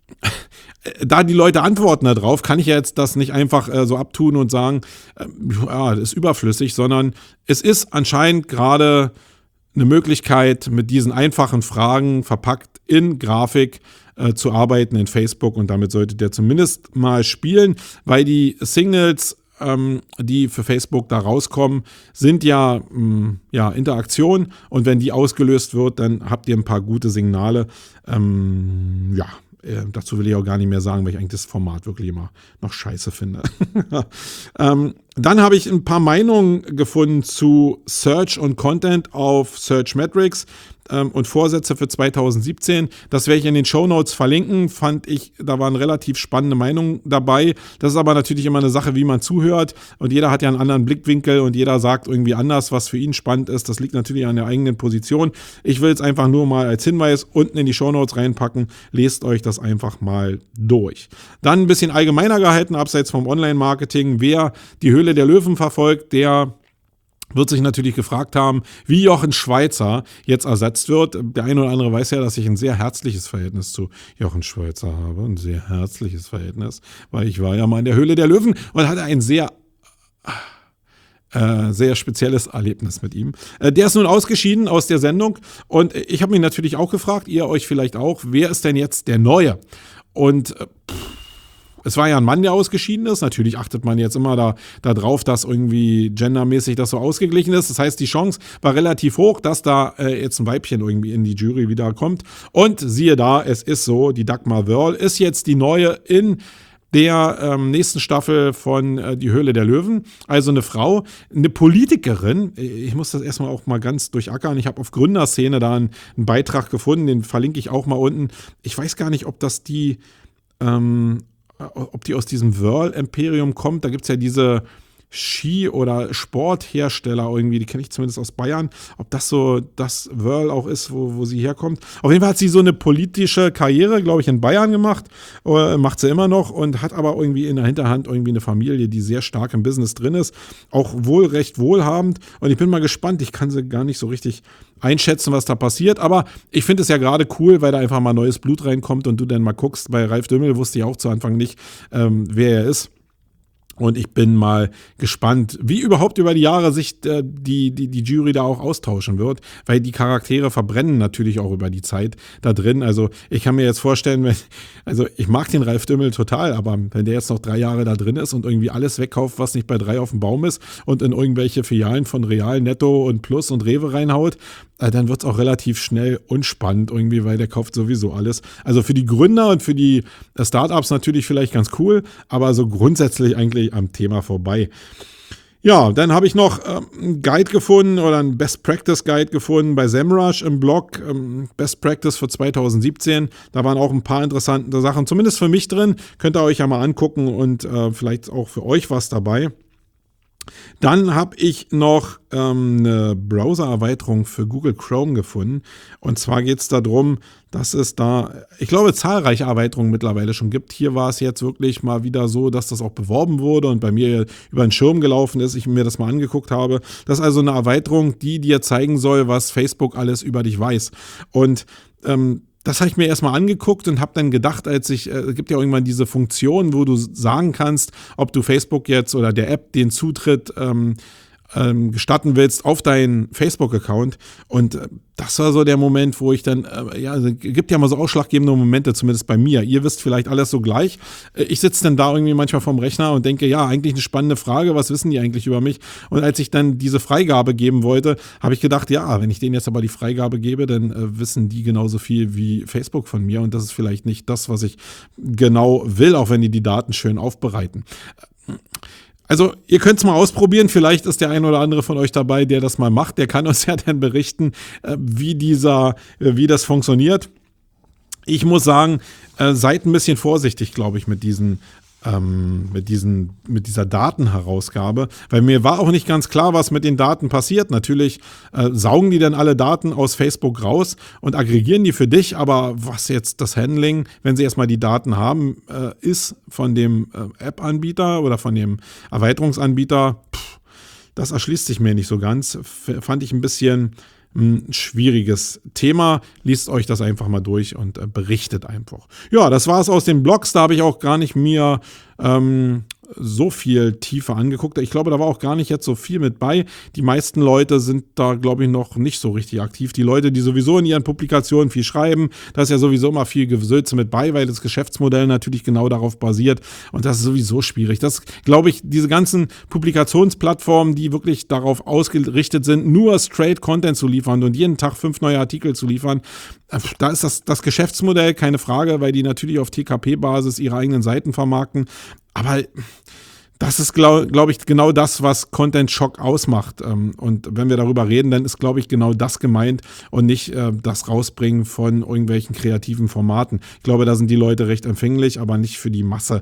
da die Leute antworten darauf, kann ich ja jetzt das nicht einfach äh, so abtun und sagen, äh, ja, das ist überflüssig, sondern es ist anscheinend gerade eine Möglichkeit, mit diesen einfachen Fragen verpackt in Grafik äh, zu arbeiten in Facebook und damit solltet ihr zumindest mal spielen, weil die Signals, ähm, die für Facebook da rauskommen, sind ja, mh, ja Interaktion und wenn die ausgelöst wird, dann habt ihr ein paar gute Signale. Ähm, ja, äh, dazu will ich auch gar nicht mehr sagen, weil ich eigentlich das Format wirklich immer noch scheiße finde. ähm, Dann habe ich ein paar Meinungen gefunden zu Search und Content auf Searchmetrics ähm, und Vorsätze für zweitausendsiebzehn. Das werde ich in den Shownotes verlinken. Fand ich, da waren relativ spannende Meinungen dabei. Das ist aber natürlich immer eine Sache, wie man zuhört. Und jeder hat ja einen anderen Blickwinkel und jeder sagt irgendwie anders, was für ihn spannend ist. Das liegt natürlich an der eigenen Position. Ich will es einfach nur mal als Hinweis unten in die Shownotes reinpacken. Lest euch das einfach mal durch. Dann ein bisschen allgemeiner gehalten, abseits vom Online-Marketing. Wer die Höhle der Löwen verfolgt, der wird sich natürlich gefragt haben, wie Jochen Schweizer jetzt ersetzt wird. Der eine oder andere weiß ja, dass ich ein sehr herzliches Verhältnis zu Jochen Schweizer habe. Ein sehr herzliches Verhältnis, weil ich war ja mal in der Höhle der Löwen und hatte ein sehr, äh, sehr spezielles Erlebnis mit ihm. Äh, der ist nun ausgeschieden aus der Sendung und ich habe mich natürlich auch gefragt, ihr euch vielleicht auch, wer ist denn jetzt der Neue? Und äh, pff, es war ja ein Mann, der ausgeschieden ist. Natürlich achtet man jetzt immer da, da drauf, dass irgendwie gendermäßig das so ausgeglichen ist. Das heißt, die Chance war relativ hoch, dass da äh, jetzt ein Weibchen irgendwie in die Jury wieder kommt. Und siehe da, es ist so, die Dagmar Wörl ist jetzt die Neue in der ähm, nächsten Staffel von äh, Die Höhle der Löwen. Also eine Frau, eine Politikerin. Ich muss das erstmal auch mal ganz durchackern. Ich habe auf Gründerszene da einen, einen Beitrag gefunden, den verlinke ich auch mal unten. Ich weiß gar nicht, ob das die, ähm, ob die aus diesem Whirl-Imperium kommt. Da gibt es ja diese Ski- oder Sporthersteller irgendwie, die kenne ich zumindest aus Bayern, ob das so das Whirl auch ist, wo, wo sie herkommt. Auf jeden Fall hat sie so eine politische Karriere, glaube ich, in Bayern gemacht, äh, macht sie immer noch und hat aber irgendwie in der Hinterhand irgendwie eine Familie, die sehr stark im Business drin ist, auch wohl recht wohlhabend und ich bin mal gespannt, ich kann sie gar nicht so richtig einschätzen, was da passiert, aber ich finde es ja gerade cool, weil da einfach mal neues Blut reinkommt und du dann mal guckst, bei Ralf Dümmel wusste ich auch zu Anfang nicht, ähm, wer er ist. Und ich bin mal gespannt, wie überhaupt über die Jahre sich äh, die, die, die Jury da auch austauschen wird, weil die Charaktere verbrennen natürlich auch über die Zeit da drin. Also ich kann mir jetzt vorstellen, wenn, also ich mag den Ralf Dümmel total, aber wenn der jetzt noch drei Jahre da drin ist und irgendwie alles wegkauft, was nicht bei drei auf dem Baum ist und in irgendwelche Filialen von Real, Netto und Plus und Rewe reinhaut, äh, dann wird es auch relativ schnell unspannend irgendwie, weil der kauft sowieso alles. Also für die Gründer und für die Startups natürlich vielleicht ganz cool, aber so grundsätzlich eigentlich am Thema vorbei. Ja, dann habe ich noch ähm, einen Guide gefunden oder einen Best Practice Guide gefunden bei SEMrush im Blog, ähm, Best Practice für zwanzig siebzehn. Da waren auch ein paar interessante Sachen, zumindest für mich drin. Könnt ihr euch ja mal angucken und äh, vielleicht auch für euch was dabei. Dann habe ich noch ähm, eine Browser-Erweiterung für Google Chrome gefunden. Und zwar geht es darum, dass es da, ich glaube, zahlreiche Erweiterungen mittlerweile schon gibt. Hier war es jetzt wirklich mal wieder so, dass das auch beworben wurde und bei mir über den Schirm gelaufen ist, ich mir das mal angeguckt habe. Das ist also eine Erweiterung, die dir zeigen soll, was Facebook alles über dich weiß. Und ähm, das habe ich mir erstmal angeguckt und habe dann gedacht, als ich, es äh, gibt ja irgendwann diese Funktion, wo du sagen kannst, ob du Facebook jetzt oder der App den Zutritt ähm, ähm, gestatten willst auf deinen Facebook-Account. Und äh, das war so der Moment, wo ich dann, äh, ja, also, gibt ja mal so ausschlaggebende Momente, zumindest bei mir. Ihr wisst vielleicht alles so gleich. Äh, ich sitze dann da irgendwie manchmal vorm Rechner und denke, ja, eigentlich eine spannende Frage, was wissen die eigentlich über mich? Und als ich dann diese Freigabe geben wollte, habe ich gedacht, ja, wenn ich denen jetzt aber die Freigabe gebe, dann äh, wissen die genauso viel wie Facebook von mir und das ist vielleicht nicht das, was ich genau will, auch wenn die die Daten schön aufbereiten. Also ihr könnt es mal ausprobieren, vielleicht ist der ein oder andere von euch dabei, der das mal macht, der kann uns ja dann berichten, wie dieser, wie das funktioniert. Ich muss sagen, seid ein bisschen vorsichtig, glaube ich, mit diesen ähm, mit diesen, mit dieser Datenherausgabe, weil mir war auch nicht ganz klar, was mit den Daten passiert. Natürlich äh, saugen die dann alle Daten aus Facebook raus und aggregieren die für dich, aber was jetzt das Handling, wenn sie erstmal die Daten haben, äh, ist von dem äh, App-Anbieter oder von dem Erweiterungsanbieter, pff, das erschließt sich mir nicht so ganz. F- fand ich ein bisschen ein schwieriges Thema. Liest euch das einfach mal durch und äh, berichtet einfach. Ja, das war es aus den Blogs. Da habe ich auch gar nicht mir ähm, so viel tiefer angeguckt. Ich glaube, da war auch gar nicht jetzt so viel mit bei. Die meisten Leute sind da, glaube ich, noch nicht so richtig aktiv. Die Leute, die sowieso in ihren Publikationen viel schreiben, da ist ja sowieso immer viel Gesülze mit bei, weil das Geschäftsmodell natürlich genau darauf basiert. Und das ist sowieso schwierig. Das, glaube ich, diese ganzen Publikationsplattformen, die wirklich darauf ausgerichtet sind, nur straight Content zu liefern und jeden Tag fünf neue Artikel zu liefern, da ist das, das Geschäftsmodell keine Frage, weil die natürlich auf T K P-Basis ihre eigenen Seiten vermarkten. Aber das ist, glaube glaub ich, genau das, was Content Shock ausmacht. Und wenn wir darüber reden, dann ist, glaube ich, genau das gemeint und nicht äh, das Rausbringen von irgendwelchen kreativen Formaten. Ich glaube, da sind die Leute recht empfänglich, aber nicht für die Masse.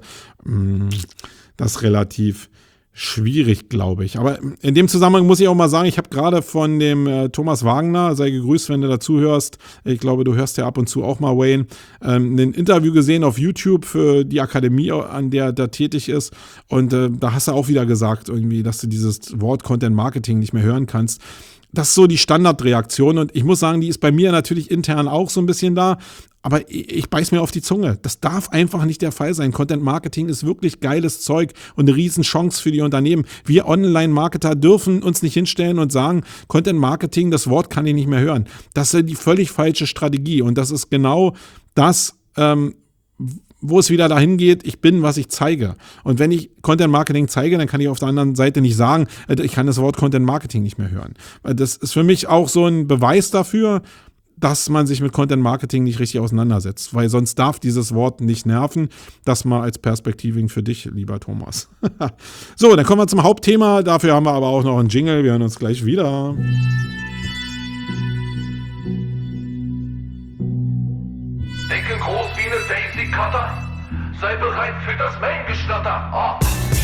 Das ist relativ schwierig, glaube ich. Aber in dem Zusammenhang muss ich auch mal sagen, ich habe gerade von dem äh, Thomas Wagner, sei gegrüßt, wenn du dazu hörst, ich glaube, du hörst ja ab und zu auch mal Wayne, ähm, ein Interview gesehen auf YouTube für die Akademie, an der da tätig ist. Und äh, da hast du auch wieder gesagt, irgendwie, dass du dieses Wort Content Marketing nicht mehr hören kannst. Das ist so die Standardreaktion und ich muss sagen, die ist bei mir natürlich intern auch so ein bisschen da, aber ich, ich beiß mir auf die Zunge. Das darf einfach nicht der Fall sein. Content Marketing ist wirklich geiles Zeug und eine Riesenchance für die Unternehmen. Wir Online-Marketer dürfen uns nicht hinstellen und sagen, Content Marketing, das Wort kann ich nicht mehr hören. Das ist die völlig falsche Strategie und das ist genau das, ähm, wo es wieder dahin geht, ich bin, was ich zeige. Und wenn ich Content Marketing zeige, dann kann ich auf der anderen Seite nicht sagen, ich kann das Wort Content Marketing nicht mehr hören. Das ist für mich auch so ein Beweis dafür, dass man sich mit Content Marketing nicht richtig auseinandersetzt, weil sonst darf dieses Wort nicht nerven. Das mal als Perspektiving für dich, lieber Thomas. So, dann kommen wir zum Hauptthema. Dafür haben wir aber auch noch einen Jingle. Wir hören uns gleich wieder. Denke groß wie eine Daisy Cutter. Sei bereit für das Main-Geschnatter. Ah.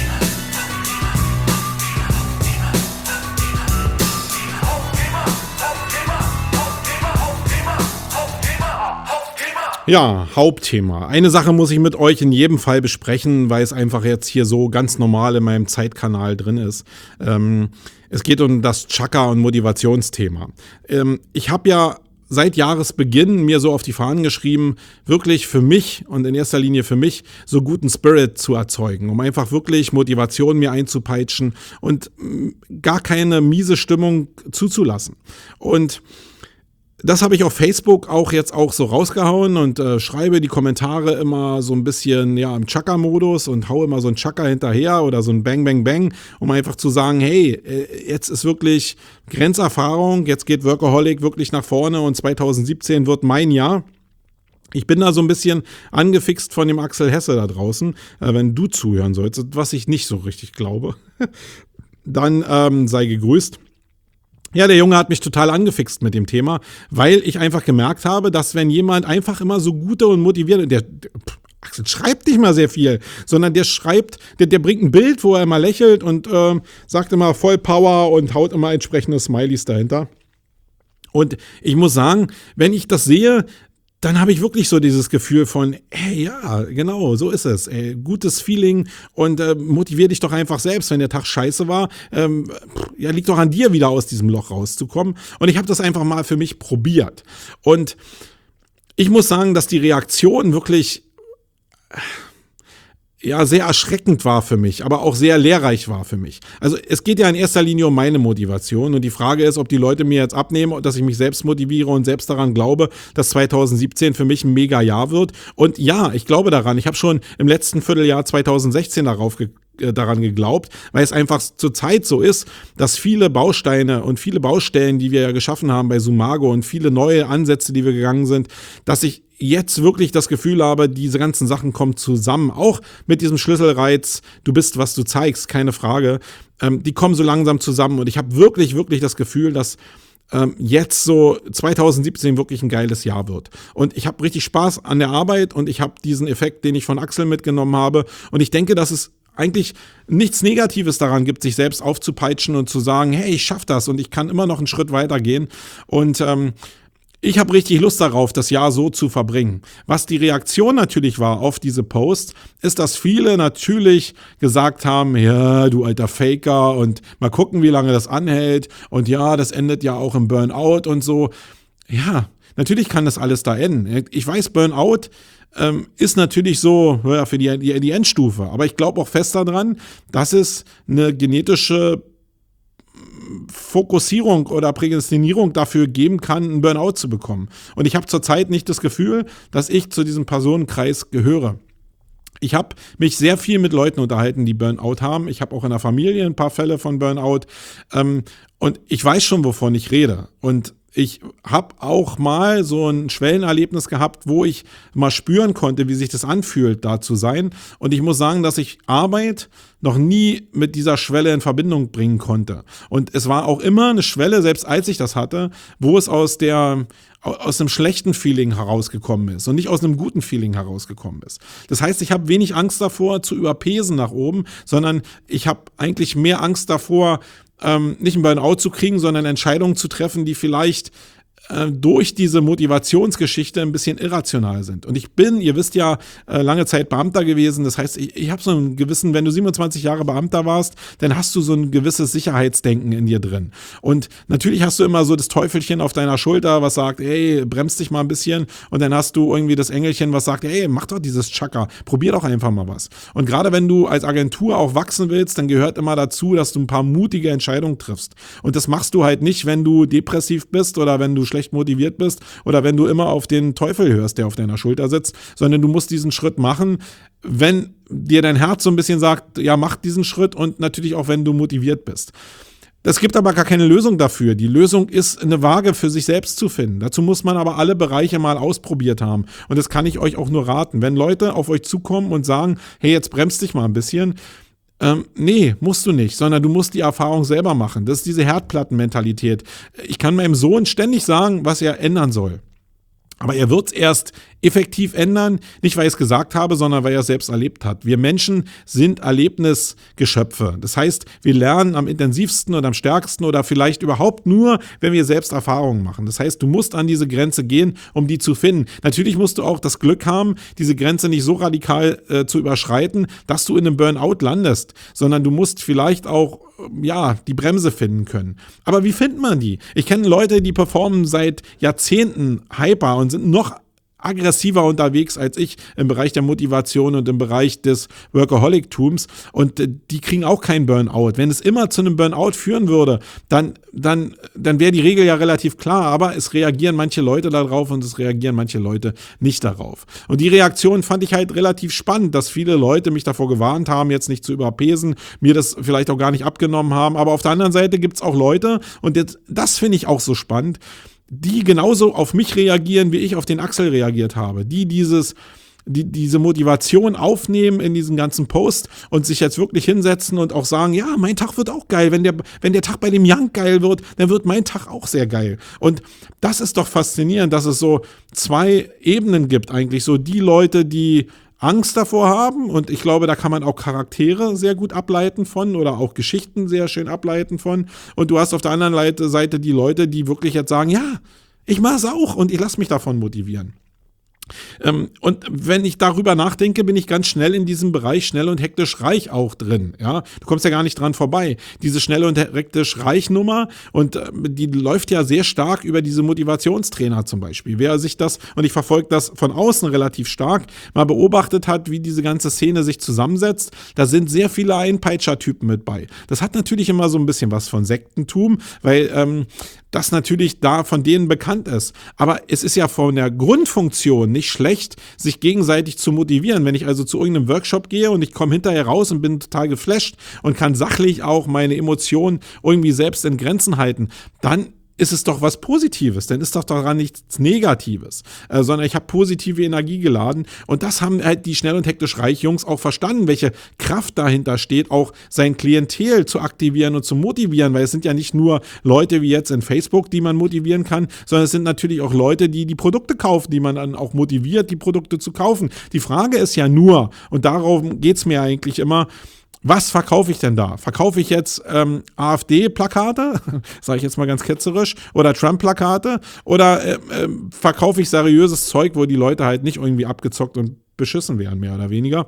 Ja, Hauptthema. Eine Sache muss ich mit euch in jedem Fall besprechen, weil es einfach jetzt hier so ganz normal in meinem Zeitkanal drin ist. Ähm, es geht um das Chakra- und Motivationsthema. Ähm, ich habe ja seit Jahresbeginn mir so auf die Fahnen geschrieben, wirklich für mich und in erster Linie für mich so guten Spirit zu erzeugen, um einfach wirklich Motivation mir einzupeitschen und gar keine miese Stimmung zuzulassen. Und das habe ich auf Facebook auch jetzt auch so rausgehauen und äh, schreibe die Kommentare immer so ein bisschen ja im Chakra-Modus und hau immer so ein Chakra hinterher oder so ein Bang, Bang, Bang, um einfach zu sagen, hey, äh, jetzt ist wirklich Grenzerfahrung, jetzt geht Workaholic wirklich nach vorne und zwanzig siebzehn wird mein Jahr. Ich bin da so ein bisschen angefixt von dem Axel Hesse da draußen, äh, wenn du zuhören sollst, was ich nicht so richtig glaube, dann ähm, sei gegrüßt. Ja, der Junge hat mich total angefixt mit dem Thema, weil ich einfach gemerkt habe, dass wenn jemand einfach immer so gute und motivierte, der, der Axel schreibt nicht mal sehr viel, sondern der schreibt, der, der bringt ein Bild, wo er immer lächelt und äh, sagt immer voll Power und haut immer entsprechende Smileys dahinter. Und ich muss sagen, wenn ich das sehe, dann habe ich wirklich so dieses Gefühl von, ey, ja, genau, so ist es. Ey, gutes Feeling und äh, motivier dich doch einfach selbst, wenn der Tag scheiße war. Ähm, ja, liegt doch an dir, wieder aus diesem Loch rauszukommen. Und ich habe das einfach mal für mich probiert. Und ich muss sagen, dass die Reaktion wirklich ja sehr erschreckend war für mich, aber auch sehr lehrreich war für mich. Also es geht ja in erster Linie um meine Motivation und die Frage ist, ob die Leute mir jetzt abnehmen, dass ich mich selbst motiviere und selbst daran glaube, dass zwanzig siebzehn für mich ein mega Jahr wird. Und ja, ich glaube daran. Ich habe schon im letzten Vierteljahr zwanzig sechzehn darauf ge- daran geglaubt, weil es einfach zurzeit so ist, dass viele Bausteine und viele Baustellen, die wir ja geschaffen haben bei Sumago und viele neue Ansätze, die wir gegangen sind, dass ich jetzt wirklich das Gefühl habe, diese ganzen Sachen kommen zusammen, auch mit diesem Schlüsselreiz, du bist, was du zeigst, keine Frage, ähm, die kommen so langsam zusammen und ich habe wirklich, wirklich das Gefühl, dass ähm, jetzt so zwanzig siebzehn wirklich ein geiles Jahr wird. Und ich habe richtig Spaß an der Arbeit und ich habe diesen Effekt, den ich von Axel mitgenommen habe und ich denke, dass es eigentlich nichts Negatives daran gibt, sich selbst aufzupeitschen und zu sagen, hey, ich schaff das und ich kann immer noch einen Schritt weitergehen und ähm, ich habe richtig Lust darauf, das Jahr so zu verbringen. Was die Reaktion natürlich war auf diese Posts, ist, dass viele natürlich gesagt haben, ja, du alter Faker und mal gucken, wie lange das anhält und ja, das endet ja auch im Burnout und so. Ja, natürlich kann das alles da enden. Ich weiß, Burnout ähm, ist natürlich so ja, für die, die, die Endstufe, aber ich glaube auch fest daran, dass es eine genetische Fokussierung oder Prädestinierung dafür geben kann, einen Burnout zu bekommen. Und ich habe zurzeit nicht das Gefühl, dass ich zu diesem Personenkreis gehöre. Ich habe mich sehr viel mit Leuten unterhalten, die Burnout haben. Ich habe auch in der Familie ein paar Fälle von Burnout. Ähm, und ich weiß schon, wovon ich rede. Und ich habe auch mal so ein Schwellenerlebnis gehabt, wo ich mal spüren konnte, wie sich das anfühlt, da zu sein. Und ich muss sagen, dass ich Arbeit noch nie mit dieser Schwelle in Verbindung bringen konnte. Und es war auch immer eine Schwelle, selbst als ich das hatte, wo es aus der aus einem schlechten Feeling herausgekommen ist und nicht aus einem guten Feeling herausgekommen ist. Das heißt, ich habe wenig Angst davor, zu überpesen nach oben, sondern ich habe eigentlich mehr Angst davor, ähm, nicht einen Burnout zu kriegen, sondern Entscheidungen zu treffen, die vielleicht äh, durch diese Motivationsgeschichte ein bisschen irrational sind. Und ich bin, ihr wisst ja, äh, lange Zeit Beamter gewesen. Das heißt, ich, ich habe so einen gewissen, wenn du siebenundzwanzig Jahre Beamter warst, dann hast du so ein gewisses Sicherheitsdenken in dir drin. Und natürlich hast du immer so das Teufelchen auf deiner Schulter, was sagt, ey, bremst dich mal ein bisschen. Und dann hast du irgendwie das Engelchen, was sagt, ey, mach doch dieses Chakra, probier doch einfach mal was. Und gerade wenn du als Agentur auch wachsen willst, dann gehört immer dazu, dass du ein paar mutige Entscheidungen triffst. Und das machst du halt nicht, wenn du depressiv bist oder wenn du schlecht motiviert bist oder wenn du immer auf den Teufel hörst, der auf deiner Schulter sitzt, sondern du musst diesen Schritt machen, wenn dir dein Herz so ein bisschen sagt, ja, mach diesen Schritt und natürlich auch, wenn du motiviert bist. Es gibt aber gar keine Lösung dafür. Die Lösung ist, eine Waage für sich selbst zu finden. Dazu muss man aber alle Bereiche mal ausprobiert haben. Und das kann ich euch auch nur raten. Wenn Leute auf euch zukommen und sagen, hey, jetzt bremst dich mal ein bisschen. Ähm, nee, musst du nicht, sondern du musst die Erfahrung selber machen. Das ist diese Herdplattenmentalität. Ich kann meinem Sohn ständig sagen, was er ändern soll. Aber er wird es erst effektiv ändern, nicht weil ich es gesagt habe, sondern weil er es selbst erlebt hat. Wir Menschen sind Erlebnisgeschöpfe. Das heißt, wir lernen am intensivsten und am stärksten oder vielleicht überhaupt nur, wenn wir selbst Erfahrungen machen. Das heißt, du musst an diese Grenze gehen, um die zu finden. Natürlich musst du auch das Glück haben, diese Grenze nicht so radikal äh, zu überschreiten, dass du in einem Burnout landest, sondern du musst vielleicht auch ja, die Bremse finden können. Aber wie findet man die? Ich kenne Leute, die performen seit Jahrzehnten hyper und sind noch aggressiver unterwegs als ich im Bereich der Motivation und im Bereich des Workaholic-Tums und äh, die kriegen auch keinen Burnout. Wenn es immer zu einem Burnout führen würde, dann, dann, dann wäre die Regel ja relativ klar, aber es reagieren manche Leute darauf und es reagieren manche Leute nicht darauf. Und die Reaktion fand ich halt relativ spannend, dass viele Leute mich davor gewarnt haben, jetzt nicht zu überpesen, mir das vielleicht auch gar nicht abgenommen haben, aber auf der anderen Seite gibt es auch Leute und jetzt, das finde ich auch so spannend, die genauso auf mich reagieren, wie ich auf den Axel reagiert habe. Die dieses, die diese Motivation aufnehmen in diesen ganzen Post und sich jetzt wirklich hinsetzen und auch sagen, ja, mein Tag wird auch geil. Wenn der, wenn der Tag bei dem Young geil wird, dann wird mein Tag auch sehr geil. Und das ist doch faszinierend, dass es so zwei Ebenen gibt eigentlich. So die Leute, die Angst davor haben und ich glaube, da kann man auch Charaktere sehr gut ableiten von oder auch Geschichten sehr schön ableiten von und du hast auf der anderen Seite die Leute, die wirklich jetzt sagen, ja, ich mache es auch und ich lasse mich davon motivieren. Ähm, und wenn ich darüber nachdenke, bin ich ganz schnell in diesem Bereich schnell und hektisch reich auch drin. Ja, du kommst ja gar nicht dran vorbei. Diese schnell und hektisch reich Nummer und äh, die läuft ja sehr stark über diese Motivationstrainer zum Beispiel. Wer sich das, und ich verfolge das von außen relativ stark, mal beobachtet hat, wie diese ganze Szene sich zusammensetzt, da sind sehr viele Einpeitscher-Typen mit bei. Das hat natürlich immer so ein bisschen was von Sektentum, weil ähm, das natürlich da von denen bekannt ist. Aber es ist ja von der Grundfunktion nicht schlecht, sich gegenseitig zu motivieren. Wenn ich also zu irgendeinem Workshop gehe und ich komme hinterher raus und bin total geflasht und kann sachlich auch meine Emotionen irgendwie selbst in Grenzen halten, dann ist es doch was Positives, dann ist doch daran nichts Negatives, äh, sondern ich habe positive Energie geladen und das haben halt die schnell und hektisch reich Jungs auch verstanden, welche Kraft dahinter steht, auch sein Klientel zu aktivieren und zu motivieren, weil es sind ja nicht nur Leute wie jetzt in Facebook, die man motivieren kann, sondern es sind natürlich auch Leute, die die Produkte kaufen, die man dann auch motiviert, die Produkte zu kaufen. Die Frage ist ja nur, und darum geht es mir eigentlich immer, was verkaufe ich denn da? Verkaufe ich jetzt ähm, AfD-Plakate, sage ich jetzt mal ganz ketzerisch, oder Trump-Plakate? Oder äh, äh, verkaufe ich seriöses Zeug, wo die Leute halt nicht irgendwie abgezockt und beschissen werden, mehr oder weniger?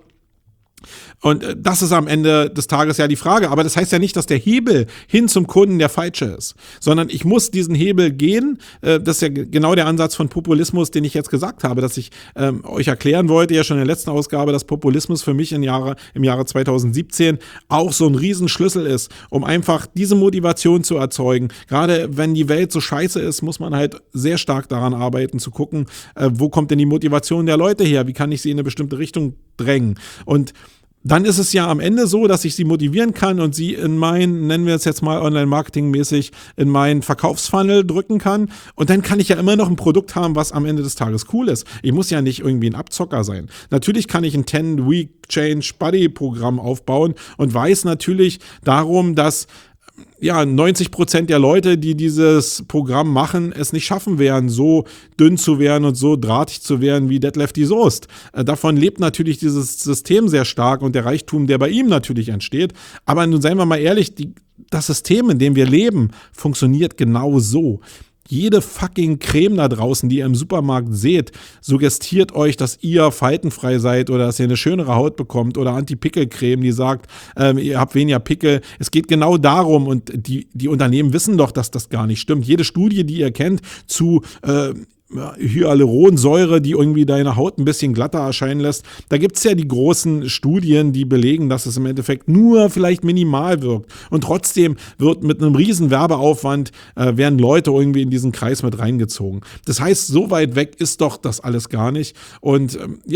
Und äh, das ist am Ende des Tages ja die Frage. Aber das heißt ja nicht, dass der Hebel hin zum Kunden der falsche ist, sondern ich muss diesen Hebel gehen. Äh, das ist ja g- genau der Ansatz von Populismus, den ich jetzt gesagt habe, dass ich ähm, euch erklären wollte, ja schon in der letzten Ausgabe, dass Populismus für mich im Jahre, im Jahre zweitausendsiebzehn auch so ein Riesenschlüssel ist, um einfach diese Motivation zu erzeugen. Gerade wenn die Welt so scheiße ist, muss man halt sehr stark daran arbeiten, zu gucken, äh, wo kommt denn die Motivation der Leute her? Wie kann ich sie in eine bestimmte Richtung drängen? Und dann ist es ja am Ende so, dass ich sie motivieren kann und sie in mein, nennen wir es jetzt mal Online-Marketing-mäßig, in meinen Verkaufsfunnel drücken kann. Und dann kann ich ja immer noch ein Produkt haben, was am Ende des Tages cool ist. Ich muss ja nicht irgendwie ein Abzocker sein. Natürlich kann ich ein ten-Week-Change-Buddy-Programm aufbauen und weiß natürlich darum, dass ja, neunzig Prozent der Leute, die dieses Programm machen, es nicht schaffen werden, so dünn zu werden und so drahtig zu werden wie Detlef die Soest. Äh, davon lebt natürlich dieses System sehr stark und der Reichtum, der bei ihm natürlich entsteht. Aber nun seien wir mal ehrlich, die, das System, in dem wir leben, funktioniert genau so. Jede fucking Creme da draußen, die ihr im Supermarkt seht, suggestiert euch, dass ihr faltenfrei seid oder dass ihr eine schönere Haut bekommt oder Anti-Pickel-Creme, die sagt, ähm, ihr habt weniger Pickel. Es geht genau darum und die, die Unternehmen wissen doch, dass das gar nicht stimmt. Jede Studie, die ihr kennt zu äh, Hyaluronsäure, die irgendwie deine Haut ein bisschen glatter erscheinen lässt. Da gibt es ja die großen Studien, die belegen, dass es im Endeffekt nur vielleicht minimal wirkt. Und trotzdem wird mit einem riesen Werbeaufwand äh, werden Leute irgendwie in diesen Kreis mit reingezogen. Das heißt, so weit weg ist doch das alles gar nicht. Und ähm, ja,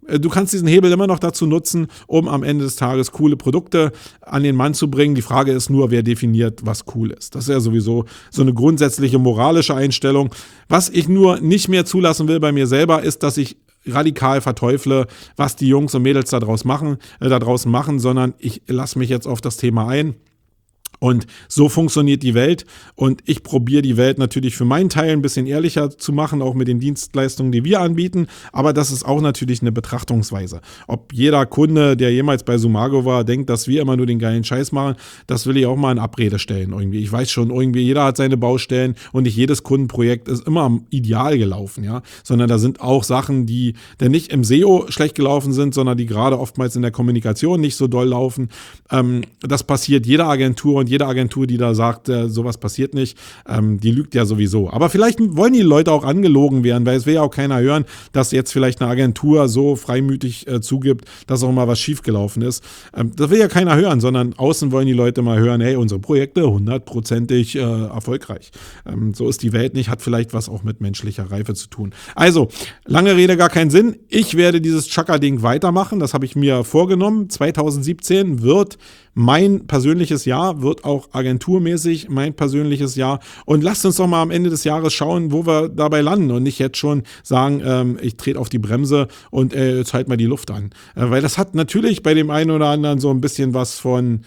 du kannst diesen Hebel immer noch dazu nutzen, um am Ende des Tages coole Produkte an den Mann zu bringen. Die Frage ist nur, wer definiert, was cool ist. Das ist ja sowieso so eine grundsätzliche moralische Einstellung. Was ich nur nicht mehr zulassen will bei mir selber, ist, dass ich radikal verteufle, was die Jungs und Mädels da draus machen, äh, da draußen machen, sondern ich lasse mich jetzt auf das Thema ein. Und so funktioniert die Welt und ich probiere die Welt natürlich für meinen Teil ein bisschen ehrlicher zu machen, auch mit den Dienstleistungen, die wir anbieten, aber das ist auch natürlich eine Betrachtungsweise. Ob jeder Kunde, der jemals bei Sumago war, denkt, dass wir immer nur den geilen Scheiß machen, das will ich auch mal in Abrede stellen irgendwie. Ich weiß schon, irgendwie jeder hat seine Baustellen und nicht jedes Kundenprojekt ist immer ideal gelaufen, ja, sondern da sind auch Sachen, die denn nicht im S E O schlecht gelaufen sind, sondern die gerade oftmals in der Kommunikation nicht so doll laufen. Ähm, das passiert jeder Agentur und jede Agentur, die da sagt, äh, sowas passiert nicht, ähm, die lügt ja sowieso. Aber vielleicht wollen die Leute auch angelogen werden, weil es will ja auch keiner hören, dass jetzt vielleicht eine Agentur so freimütig äh, zugibt, dass auch mal was schiefgelaufen ist. Ähm, das will ja keiner hören, sondern außen wollen die Leute mal hören, hey, unsere Projekte hundertprozentig äh, erfolgreich. Ähm, so ist die Welt nicht, hat vielleicht was auch mit menschlicher Reife zu tun. Also, lange Rede, gar keinen Sinn. Ich werde dieses Chakra-Ding weitermachen, das habe ich mir vorgenommen. zwanzig siebzehn wird mein persönliches Jahr, wird auch agenturmäßig mein persönliches Jahr. Und lasst uns doch mal am Ende des Jahres schauen, wo wir dabei landen und nicht jetzt schon sagen, ähm, ich trete auf die Bremse und äh, jetzt halt mal die Luft an. Äh, weil das hat natürlich bei dem einen oder anderen so ein bisschen was von,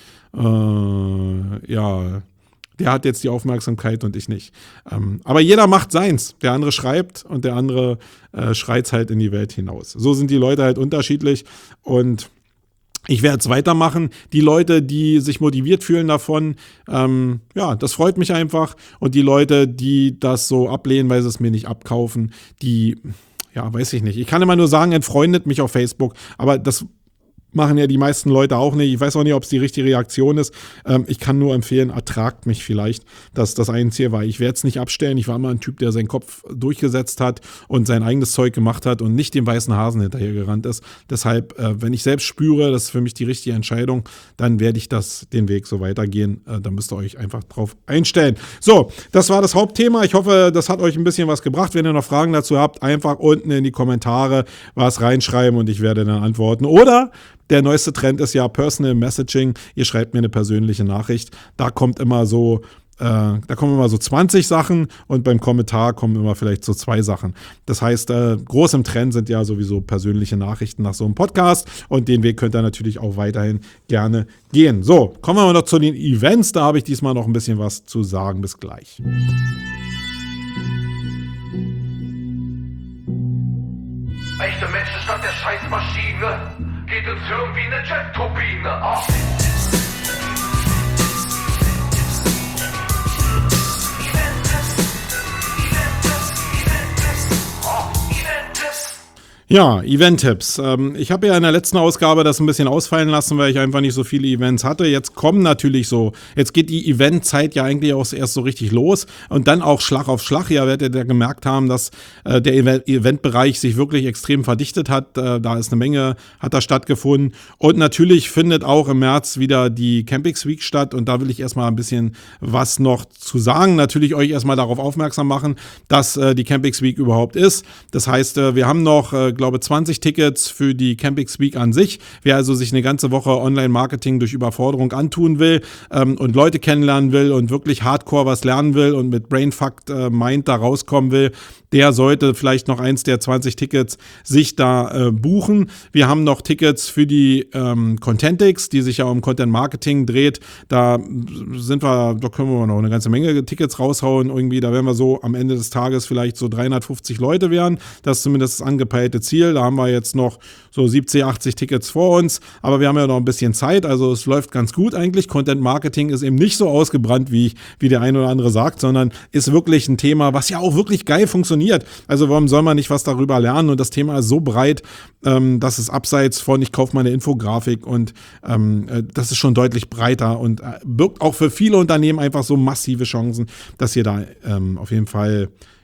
äh, ja, der hat jetzt die Aufmerksamkeit und ich nicht. Ähm, aber jeder macht seins. Der andere schreibt und der andere äh, schreit halt in die Welt hinaus. So sind die Leute halt unterschiedlich und ich werde es weitermachen. Die Leute, die sich motiviert fühlen davon, ähm, ja, das freut mich einfach. Und die Leute, die das so ablehnen, weil sie es mir nicht abkaufen, die, ja, weiß ich nicht. Ich kann immer nur sagen, entfreundet mich auf Facebook, aber das machen ja die meisten Leute auch nicht. Ich weiß auch nicht, ob es die richtige Reaktion ist. Ähm, ich kann nur empfehlen, ertragt mich vielleicht. Das ist das Einzige, weil ich werde es nicht abstellen. Ich war immer ein Typ, der seinen Kopf durchgesetzt hat und sein eigenes Zeug gemacht hat und nicht dem weißen Hasen hinterhergerannt ist. Deshalb, äh, wenn ich selbst spüre, das ist für mich die richtige Entscheidung, dann werde ich das den Weg so weitergehen. Äh, da müsst ihr euch einfach drauf einstellen. So, das war das Hauptthema. Ich hoffe, das hat euch ein bisschen was gebracht. Wenn ihr noch Fragen dazu habt, einfach unten in die Kommentare was reinschreiben und ich werde dann antworten. Oder der neueste Trend ist ja Personal Messaging. Ihr schreibt mir eine persönliche Nachricht. Da kommt immer so, äh, da kommen immer so zwanzig Sachen und beim Kommentar kommen immer vielleicht so zwei Sachen. Das heißt, äh, groß im Trend sind ja sowieso persönliche Nachrichten nach so einem Podcast und den Weg könnt ihr natürlich auch weiterhin gerne gehen. So, kommen wir mal noch zu den Events. Da habe ich diesmal noch ein bisschen was zu sagen. Bis gleich. Echte Menschen statt der Scheißmaschine geht ins Hirn wie eine Jet-Turbine. Ah. Ja, Event-Tipps. Ähm, ich habe ja in der letzten Ausgabe das ein bisschen ausfallen lassen, weil ich einfach nicht so viele Events hatte. Jetzt kommen natürlich so, jetzt geht die Eventzeit ja eigentlich auch erst so richtig los und dann auch Schlag auf Schlag. Ja, werdet ihr gemerkt haben, dass äh, der Event- Eventbereich sich wirklich extrem verdichtet hat. Äh, da ist eine Menge, hat da stattgefunden. Und natürlich findet auch im März wieder die Campix Week statt und da will ich erstmal ein bisschen was noch zu sagen. Natürlich euch erstmal darauf aufmerksam machen, dass äh, die Campix Week überhaupt ist. Das heißt, äh, wir haben noch äh, glaube zwanzig Tickets für die Campix Week an sich. Wer also sich eine ganze Woche Online-Marketing durch Überforderung antun will ähm, und Leute kennenlernen will und wirklich hardcore was lernen will und mit Brainfuck äh, Mind da rauskommen will, der sollte vielleicht noch eins der zwanzig Tickets sich da äh, buchen. Wir haben noch Tickets für die ähm, Contentix, die sich ja um Content Marketing dreht. Da sind wir, da können wir noch eine ganze Menge Tickets raushauen. Irgendwie, da werden wir so am Ende des Tages vielleicht so dreihundertfünfzig Leute werden. Das ist zumindest das angepeilte Ziel. Da haben wir jetzt noch so siebzig, achtzig Tickets vor uns. Aber wir haben ja noch ein bisschen Zeit. Also es läuft ganz gut eigentlich. Content Marketing ist eben nicht so ausgebrannt, wie, wie der ein oder andere sagt, sondern ist wirklich ein Thema, was ja auch wirklich geil funktioniert. Also warum soll man nicht was darüber lernen? Und das Thema ist so breit, ähm, dass es abseits von, ich kaufe mal eine Infografik und ähm, äh, das ist schon deutlich breiter und äh, birgt auch für viele Unternehmen einfach so massive Chancen, dass ihr da ähm, auf jeden Fall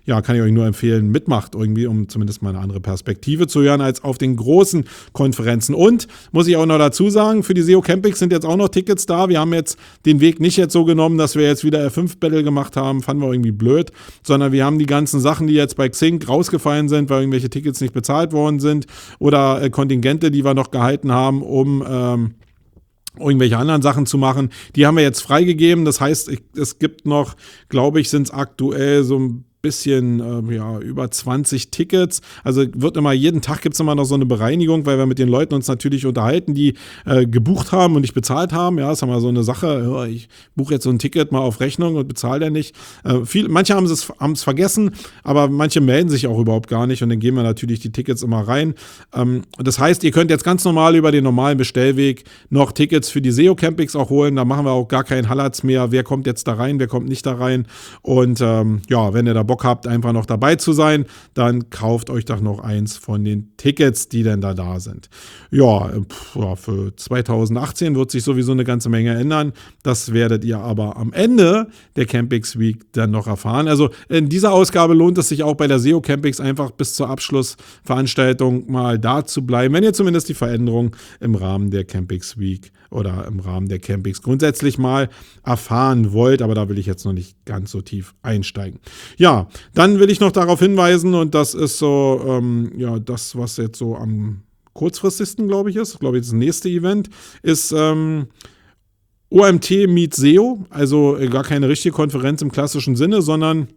ja, kann ich euch nur empfehlen, mitmacht irgendwie, um zumindest mal eine andere Perspektive zu hören als auf den großen Konferenzen. Und, muss ich auch noch dazu sagen, für die S E O Campings sind jetzt auch noch Tickets da. Wir haben jetzt den Weg nicht jetzt so genommen, dass wir jetzt wieder F fünf Battle gemacht haben, fanden wir irgendwie blöd, sondern wir haben die ganzen Sachen, die jetzt bei Xing rausgefallen sind, weil irgendwelche Tickets nicht bezahlt worden sind oder äh, Kontingente, die wir noch gehalten haben, um ähm, irgendwelche anderen Sachen zu machen. Die haben wir jetzt freigegeben. Das heißt, ich, es gibt noch, glaube ich, sind es aktuell so ein bisschen, äh, ja, über zwanzig Tickets. Also wird immer, jeden Tag gibt es immer noch so eine Bereinigung, weil wir mit den Leuten uns natürlich unterhalten, die äh, gebucht haben und nicht bezahlt haben. Ja, das haben wir so eine Sache. Ja, ich buche jetzt so ein Ticket mal auf Rechnung und bezahle ja nicht. Äh, viel, manche haben es haben es vergessen, aber manche melden sich auch überhaupt gar nicht und dann geben wir natürlich die Tickets immer rein. Ähm, das heißt, ihr könnt jetzt ganz normal über den normalen Bestellweg noch Tickets für die S E O Campings auch holen. Da machen wir auch gar keinen Hallatz mehr. Wer kommt jetzt da rein, wer kommt nicht da rein? Und ähm, ja, wenn ihr da Bock habt, einfach noch dabei zu sein, dann kauft euch doch noch eins von den Tickets, die denn da da sind. Ja, pf, ja, für zwanzig achtzehn wird sich sowieso eine ganze Menge ändern. Das werdet ihr aber am Ende der Campings Week dann noch erfahren. Also in dieser Ausgabe lohnt es sich auch bei der S E O Campings einfach bis zur Abschlussveranstaltung mal da zu bleiben, wenn ihr zumindest die Veränderung im Rahmen der Campings Week oder im Rahmen der Campings grundsätzlich mal erfahren wollt, aber da will ich jetzt noch nicht ganz so tief einsteigen. Ja, dann will ich noch darauf hinweisen, und das ist so, ähm, ja, das, was jetzt so am kurzfristigsten, glaube ich, ist, glaube ich, das nächste Event, ist ähm, O M T meets S E O, also gar keine richtige Konferenz im klassischen Sinne, sondern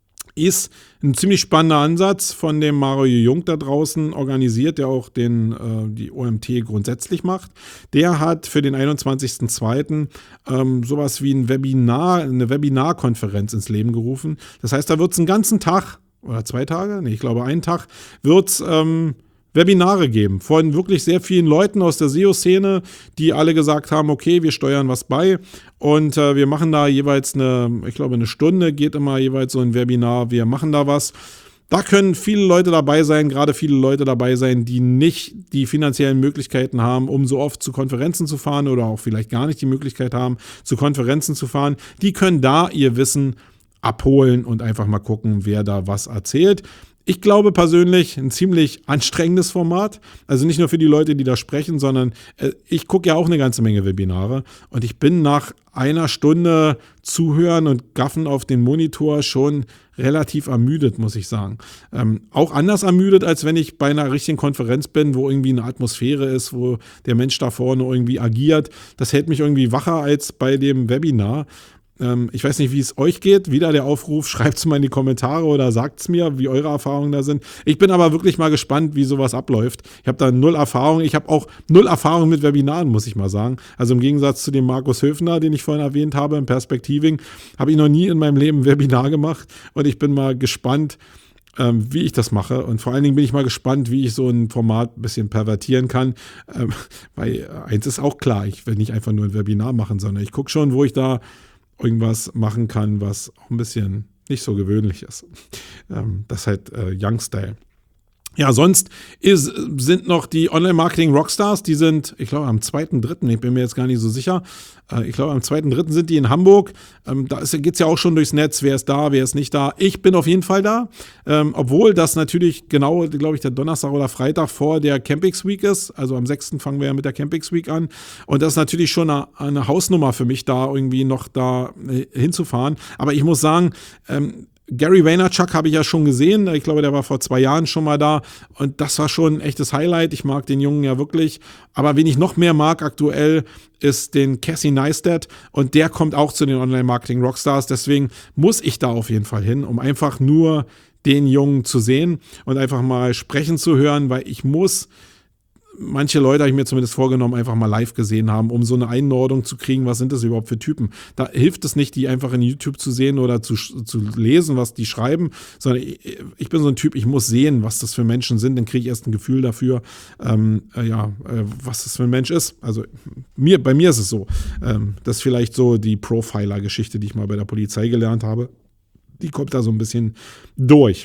ist ein ziemlich spannender Ansatz von dem Mario Jung da draußen organisiert, der auch den, äh, die O M T grundsätzlich macht. Der hat für den einundzwanzigsten zweiten Ähm, sowas wie ein Webinar, eine Webinarkonferenz ins Leben gerufen. Das heißt, da wird es einen ganzen Tag oder zwei Tage, nee, ich glaube einen Tag, wird es ähm, Webinare geben von wirklich sehr vielen Leuten aus der S E O-Szene, die alle gesagt haben, okay, wir steuern was bei und äh, wir machen da jeweils eine, ich glaube eine Stunde geht immer jeweils so ein Webinar, wir machen da was. Da können viele Leute dabei sein, gerade viele Leute dabei sein, die nicht die finanziellen Möglichkeiten haben, um so oft zu Konferenzen zu fahren oder auch vielleicht gar nicht die Möglichkeit haben, zu Konferenzen zu fahren. Die können da ihr Wissen abholen und einfach mal gucken, wer da was erzählt. Ich glaube persönlich ein ziemlich anstrengendes Format. Also nicht nur für die Leute, die da sprechen, sondern äh, ich gucke ja auch eine ganze Menge Webinare und ich bin nach einer Stunde Zuhören und Gaffen auf den Monitor schon relativ ermüdet, muss ich sagen. Ähm, auch anders ermüdet, als wenn ich bei einer richtigen Konferenz bin, wo irgendwie eine Atmosphäre ist, wo der Mensch da vorne irgendwie agiert. Das hält mich irgendwie wacher als bei dem Webinar. Ich weiß nicht, wie es euch geht. Wieder der Aufruf, schreibt es mal in die Kommentare oder sagt es mir, wie eure Erfahrungen da sind. Ich bin aber wirklich mal gespannt, wie sowas abläuft. Ich habe da null Erfahrung. Ich habe auch null Erfahrung mit Webinaren, muss ich mal sagen. Also im Gegensatz zu dem Markus Höfner, den ich vorhin erwähnt habe, im Perspektiving, habe ich noch nie in meinem Leben ein Webinar gemacht. Und ich bin mal gespannt, Ähm, wie ich das mache. Und vor allen Dingen bin ich mal gespannt, wie ich so ein Format ein bisschen pervertieren kann. Ähm, weil eins ist auch klar, ich will nicht einfach nur ein Webinar machen, sondern ich gucke schon, wo ich da irgendwas machen kann, was auch ein bisschen nicht so gewöhnlich ist. Ähm, das ist halt äh, Young-Style. Ja, sonst ist, sind noch die Online-Marketing-Rockstars, die sind, ich glaube, am zweiten dritten ich bin mir jetzt gar nicht so sicher, äh, ich glaube, am zweiten dritten sind die in Hamburg. Ähm, da geht es ja auch schon durchs Netz, wer ist da, wer ist nicht da. Ich bin auf jeden Fall da, ähm, obwohl das natürlich genau, glaube ich, der Donnerstag oder Freitag vor der Campings Week ist. Also am sechsten fangen wir ja mit der Campings Week an. Und das ist natürlich schon eine, eine Hausnummer für mich, da irgendwie noch da äh, hinzufahren. Aber ich muss sagen, ähm, Gary Vaynerchuk habe ich ja schon gesehen. Ich glaube, der war vor zwei Jahren schon mal da. Und das war schon ein echtes Highlight. Ich mag den Jungen ja wirklich. Aber wen ich noch mehr mag aktuell, ist den Cassie Neistat. Und der kommt auch zu den Online-Marketing-Rockstars. Deswegen muss ich da auf jeden Fall hin, um einfach nur den Jungen zu sehen und einfach mal sprechen zu hören, weil ich muss... Manche Leute, habe ich mir zumindest vorgenommen, einfach mal live gesehen haben, um so eine Einordnung zu kriegen, was sind das überhaupt für Typen. Da hilft es nicht, die einfach in YouTube zu sehen oder zu, zu lesen, was die schreiben, sondern ich, ich bin so ein Typ, ich muss sehen, was das für Menschen sind, dann kriege ich erst ein Gefühl dafür, ähm, äh, ja, äh, was das für ein Mensch ist. Also mir, bei mir ist es so. Ähm, das ist vielleicht so die Profiler-Geschichte, die ich mal bei der Polizei gelernt habe. Die kommt da so ein bisschen durch.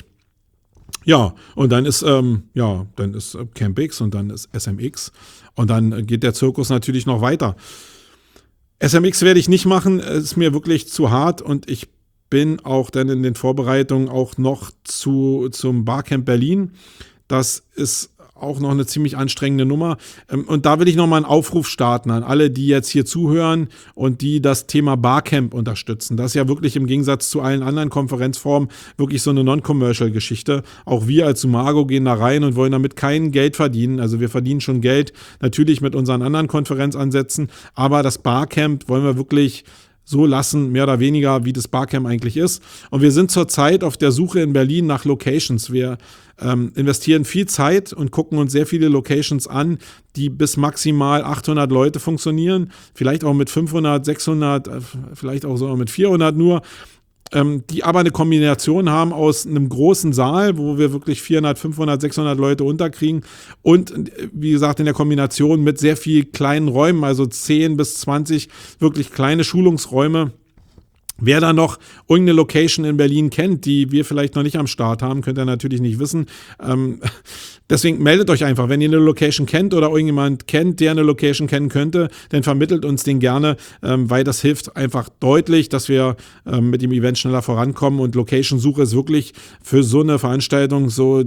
Ja, und dann ist, ähm, ja, dann ist Campix und dann ist S M X und dann geht der Zirkus natürlich noch weiter. S M X werde ich nicht machen, ist mir wirklich zu hart und ich bin auch dann in den Vorbereitungen auch noch zu, zum Barcamp Berlin. Das ist auch noch eine ziemlich anstrengende Nummer. Und da will ich nochmal einen Aufruf starten an alle, die jetzt hier zuhören und die das Thema Barcamp unterstützen. Das ist ja wirklich im Gegensatz zu allen anderen Konferenzformen wirklich so eine Non-Commercial-Geschichte. Auch wir als Sumago gehen da rein und wollen damit kein Geld verdienen. Also wir verdienen schon Geld natürlich mit unseren anderen Konferenzansätzen, aber das Barcamp wollen wir wirklich so lassen, mehr oder weniger, wie das Barcamp eigentlich ist. Und wir sind zurzeit auf der Suche in Berlin nach Locations. Wir ähm, investieren viel Zeit und gucken uns sehr viele Locations an, die bis maximal achthundert Leute funktionieren. Vielleicht auch mit fünfhundert, sechshundert, vielleicht auch sogar mit vierhundert nur. Ähm, die aber eine Kombination haben aus einem großen Saal, wo wir wirklich vierhundert, fünfhundert, sechshundert Leute unterkriegen und wie gesagt in der Kombination mit sehr viel kleinen Räumen, also zehn bis zwanzig wirklich kleine Schulungsräume. Wer da noch irgendeine Location in Berlin kennt, die wir vielleicht noch nicht am Start haben, könnt ihr natürlich nicht wissen. Ähm, deswegen meldet euch einfach, wenn ihr eine Location kennt oder irgendjemand kennt, der eine Location kennen könnte, dann vermittelt uns den gerne, ähm, weil das hilft einfach deutlich, dass wir ähm, mit dem Event schneller vorankommen. Und Location-Suche ist wirklich für so eine Veranstaltung so,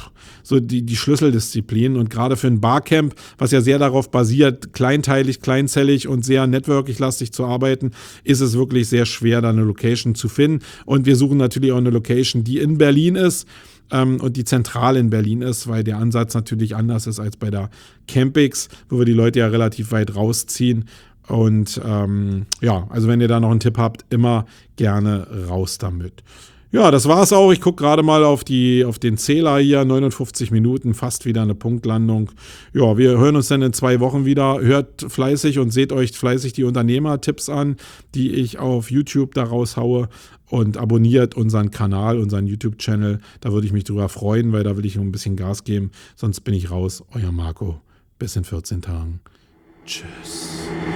so die, die Schlüsseldisziplin. Und gerade für ein Barcamp, was ja sehr darauf basiert, kleinteilig, kleinzellig und sehr networkig-lastig zu arbeiten, ist es wirklich sehr schwer, da eine Location zu finden. Und wir suchen natürlich auch eine Location, die in Berlin ist ähm, und die zentral in Berlin ist, weil der Ansatz natürlich anders ist als bei der Campix, wo wir die Leute ja relativ weit rausziehen. Und ähm, ja, also wenn ihr da noch einen Tipp habt, immer gerne raus damit. Ja, das war's auch. Ich gucke gerade mal auf die auf den Zähler hier. neunundfünfzig Minuten, fast wieder eine Punktlandung. Ja, wir hören uns dann in zwei Wochen wieder. Hört fleißig und seht euch fleißig die Unternehmertipps an, die ich auf YouTube da raushaue. Und abonniert unseren Kanal, unseren YouTube-Channel. Da würde ich mich drüber freuen, weil da will ich noch ein bisschen Gas geben. Sonst bin ich raus. Euer Marco. Bis in vierzehn Tagen. Tschüss.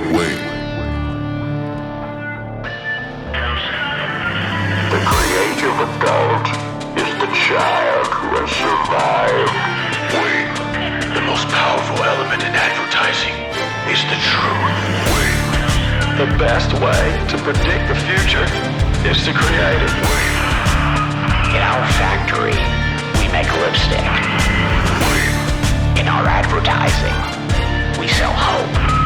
The creative adult is the child who has survived. Wait, the most powerful element in advertising is the truth. Wait, The best way to predict the future is to create it. In our factory, we make lipstick. In our advertising, we sell hope.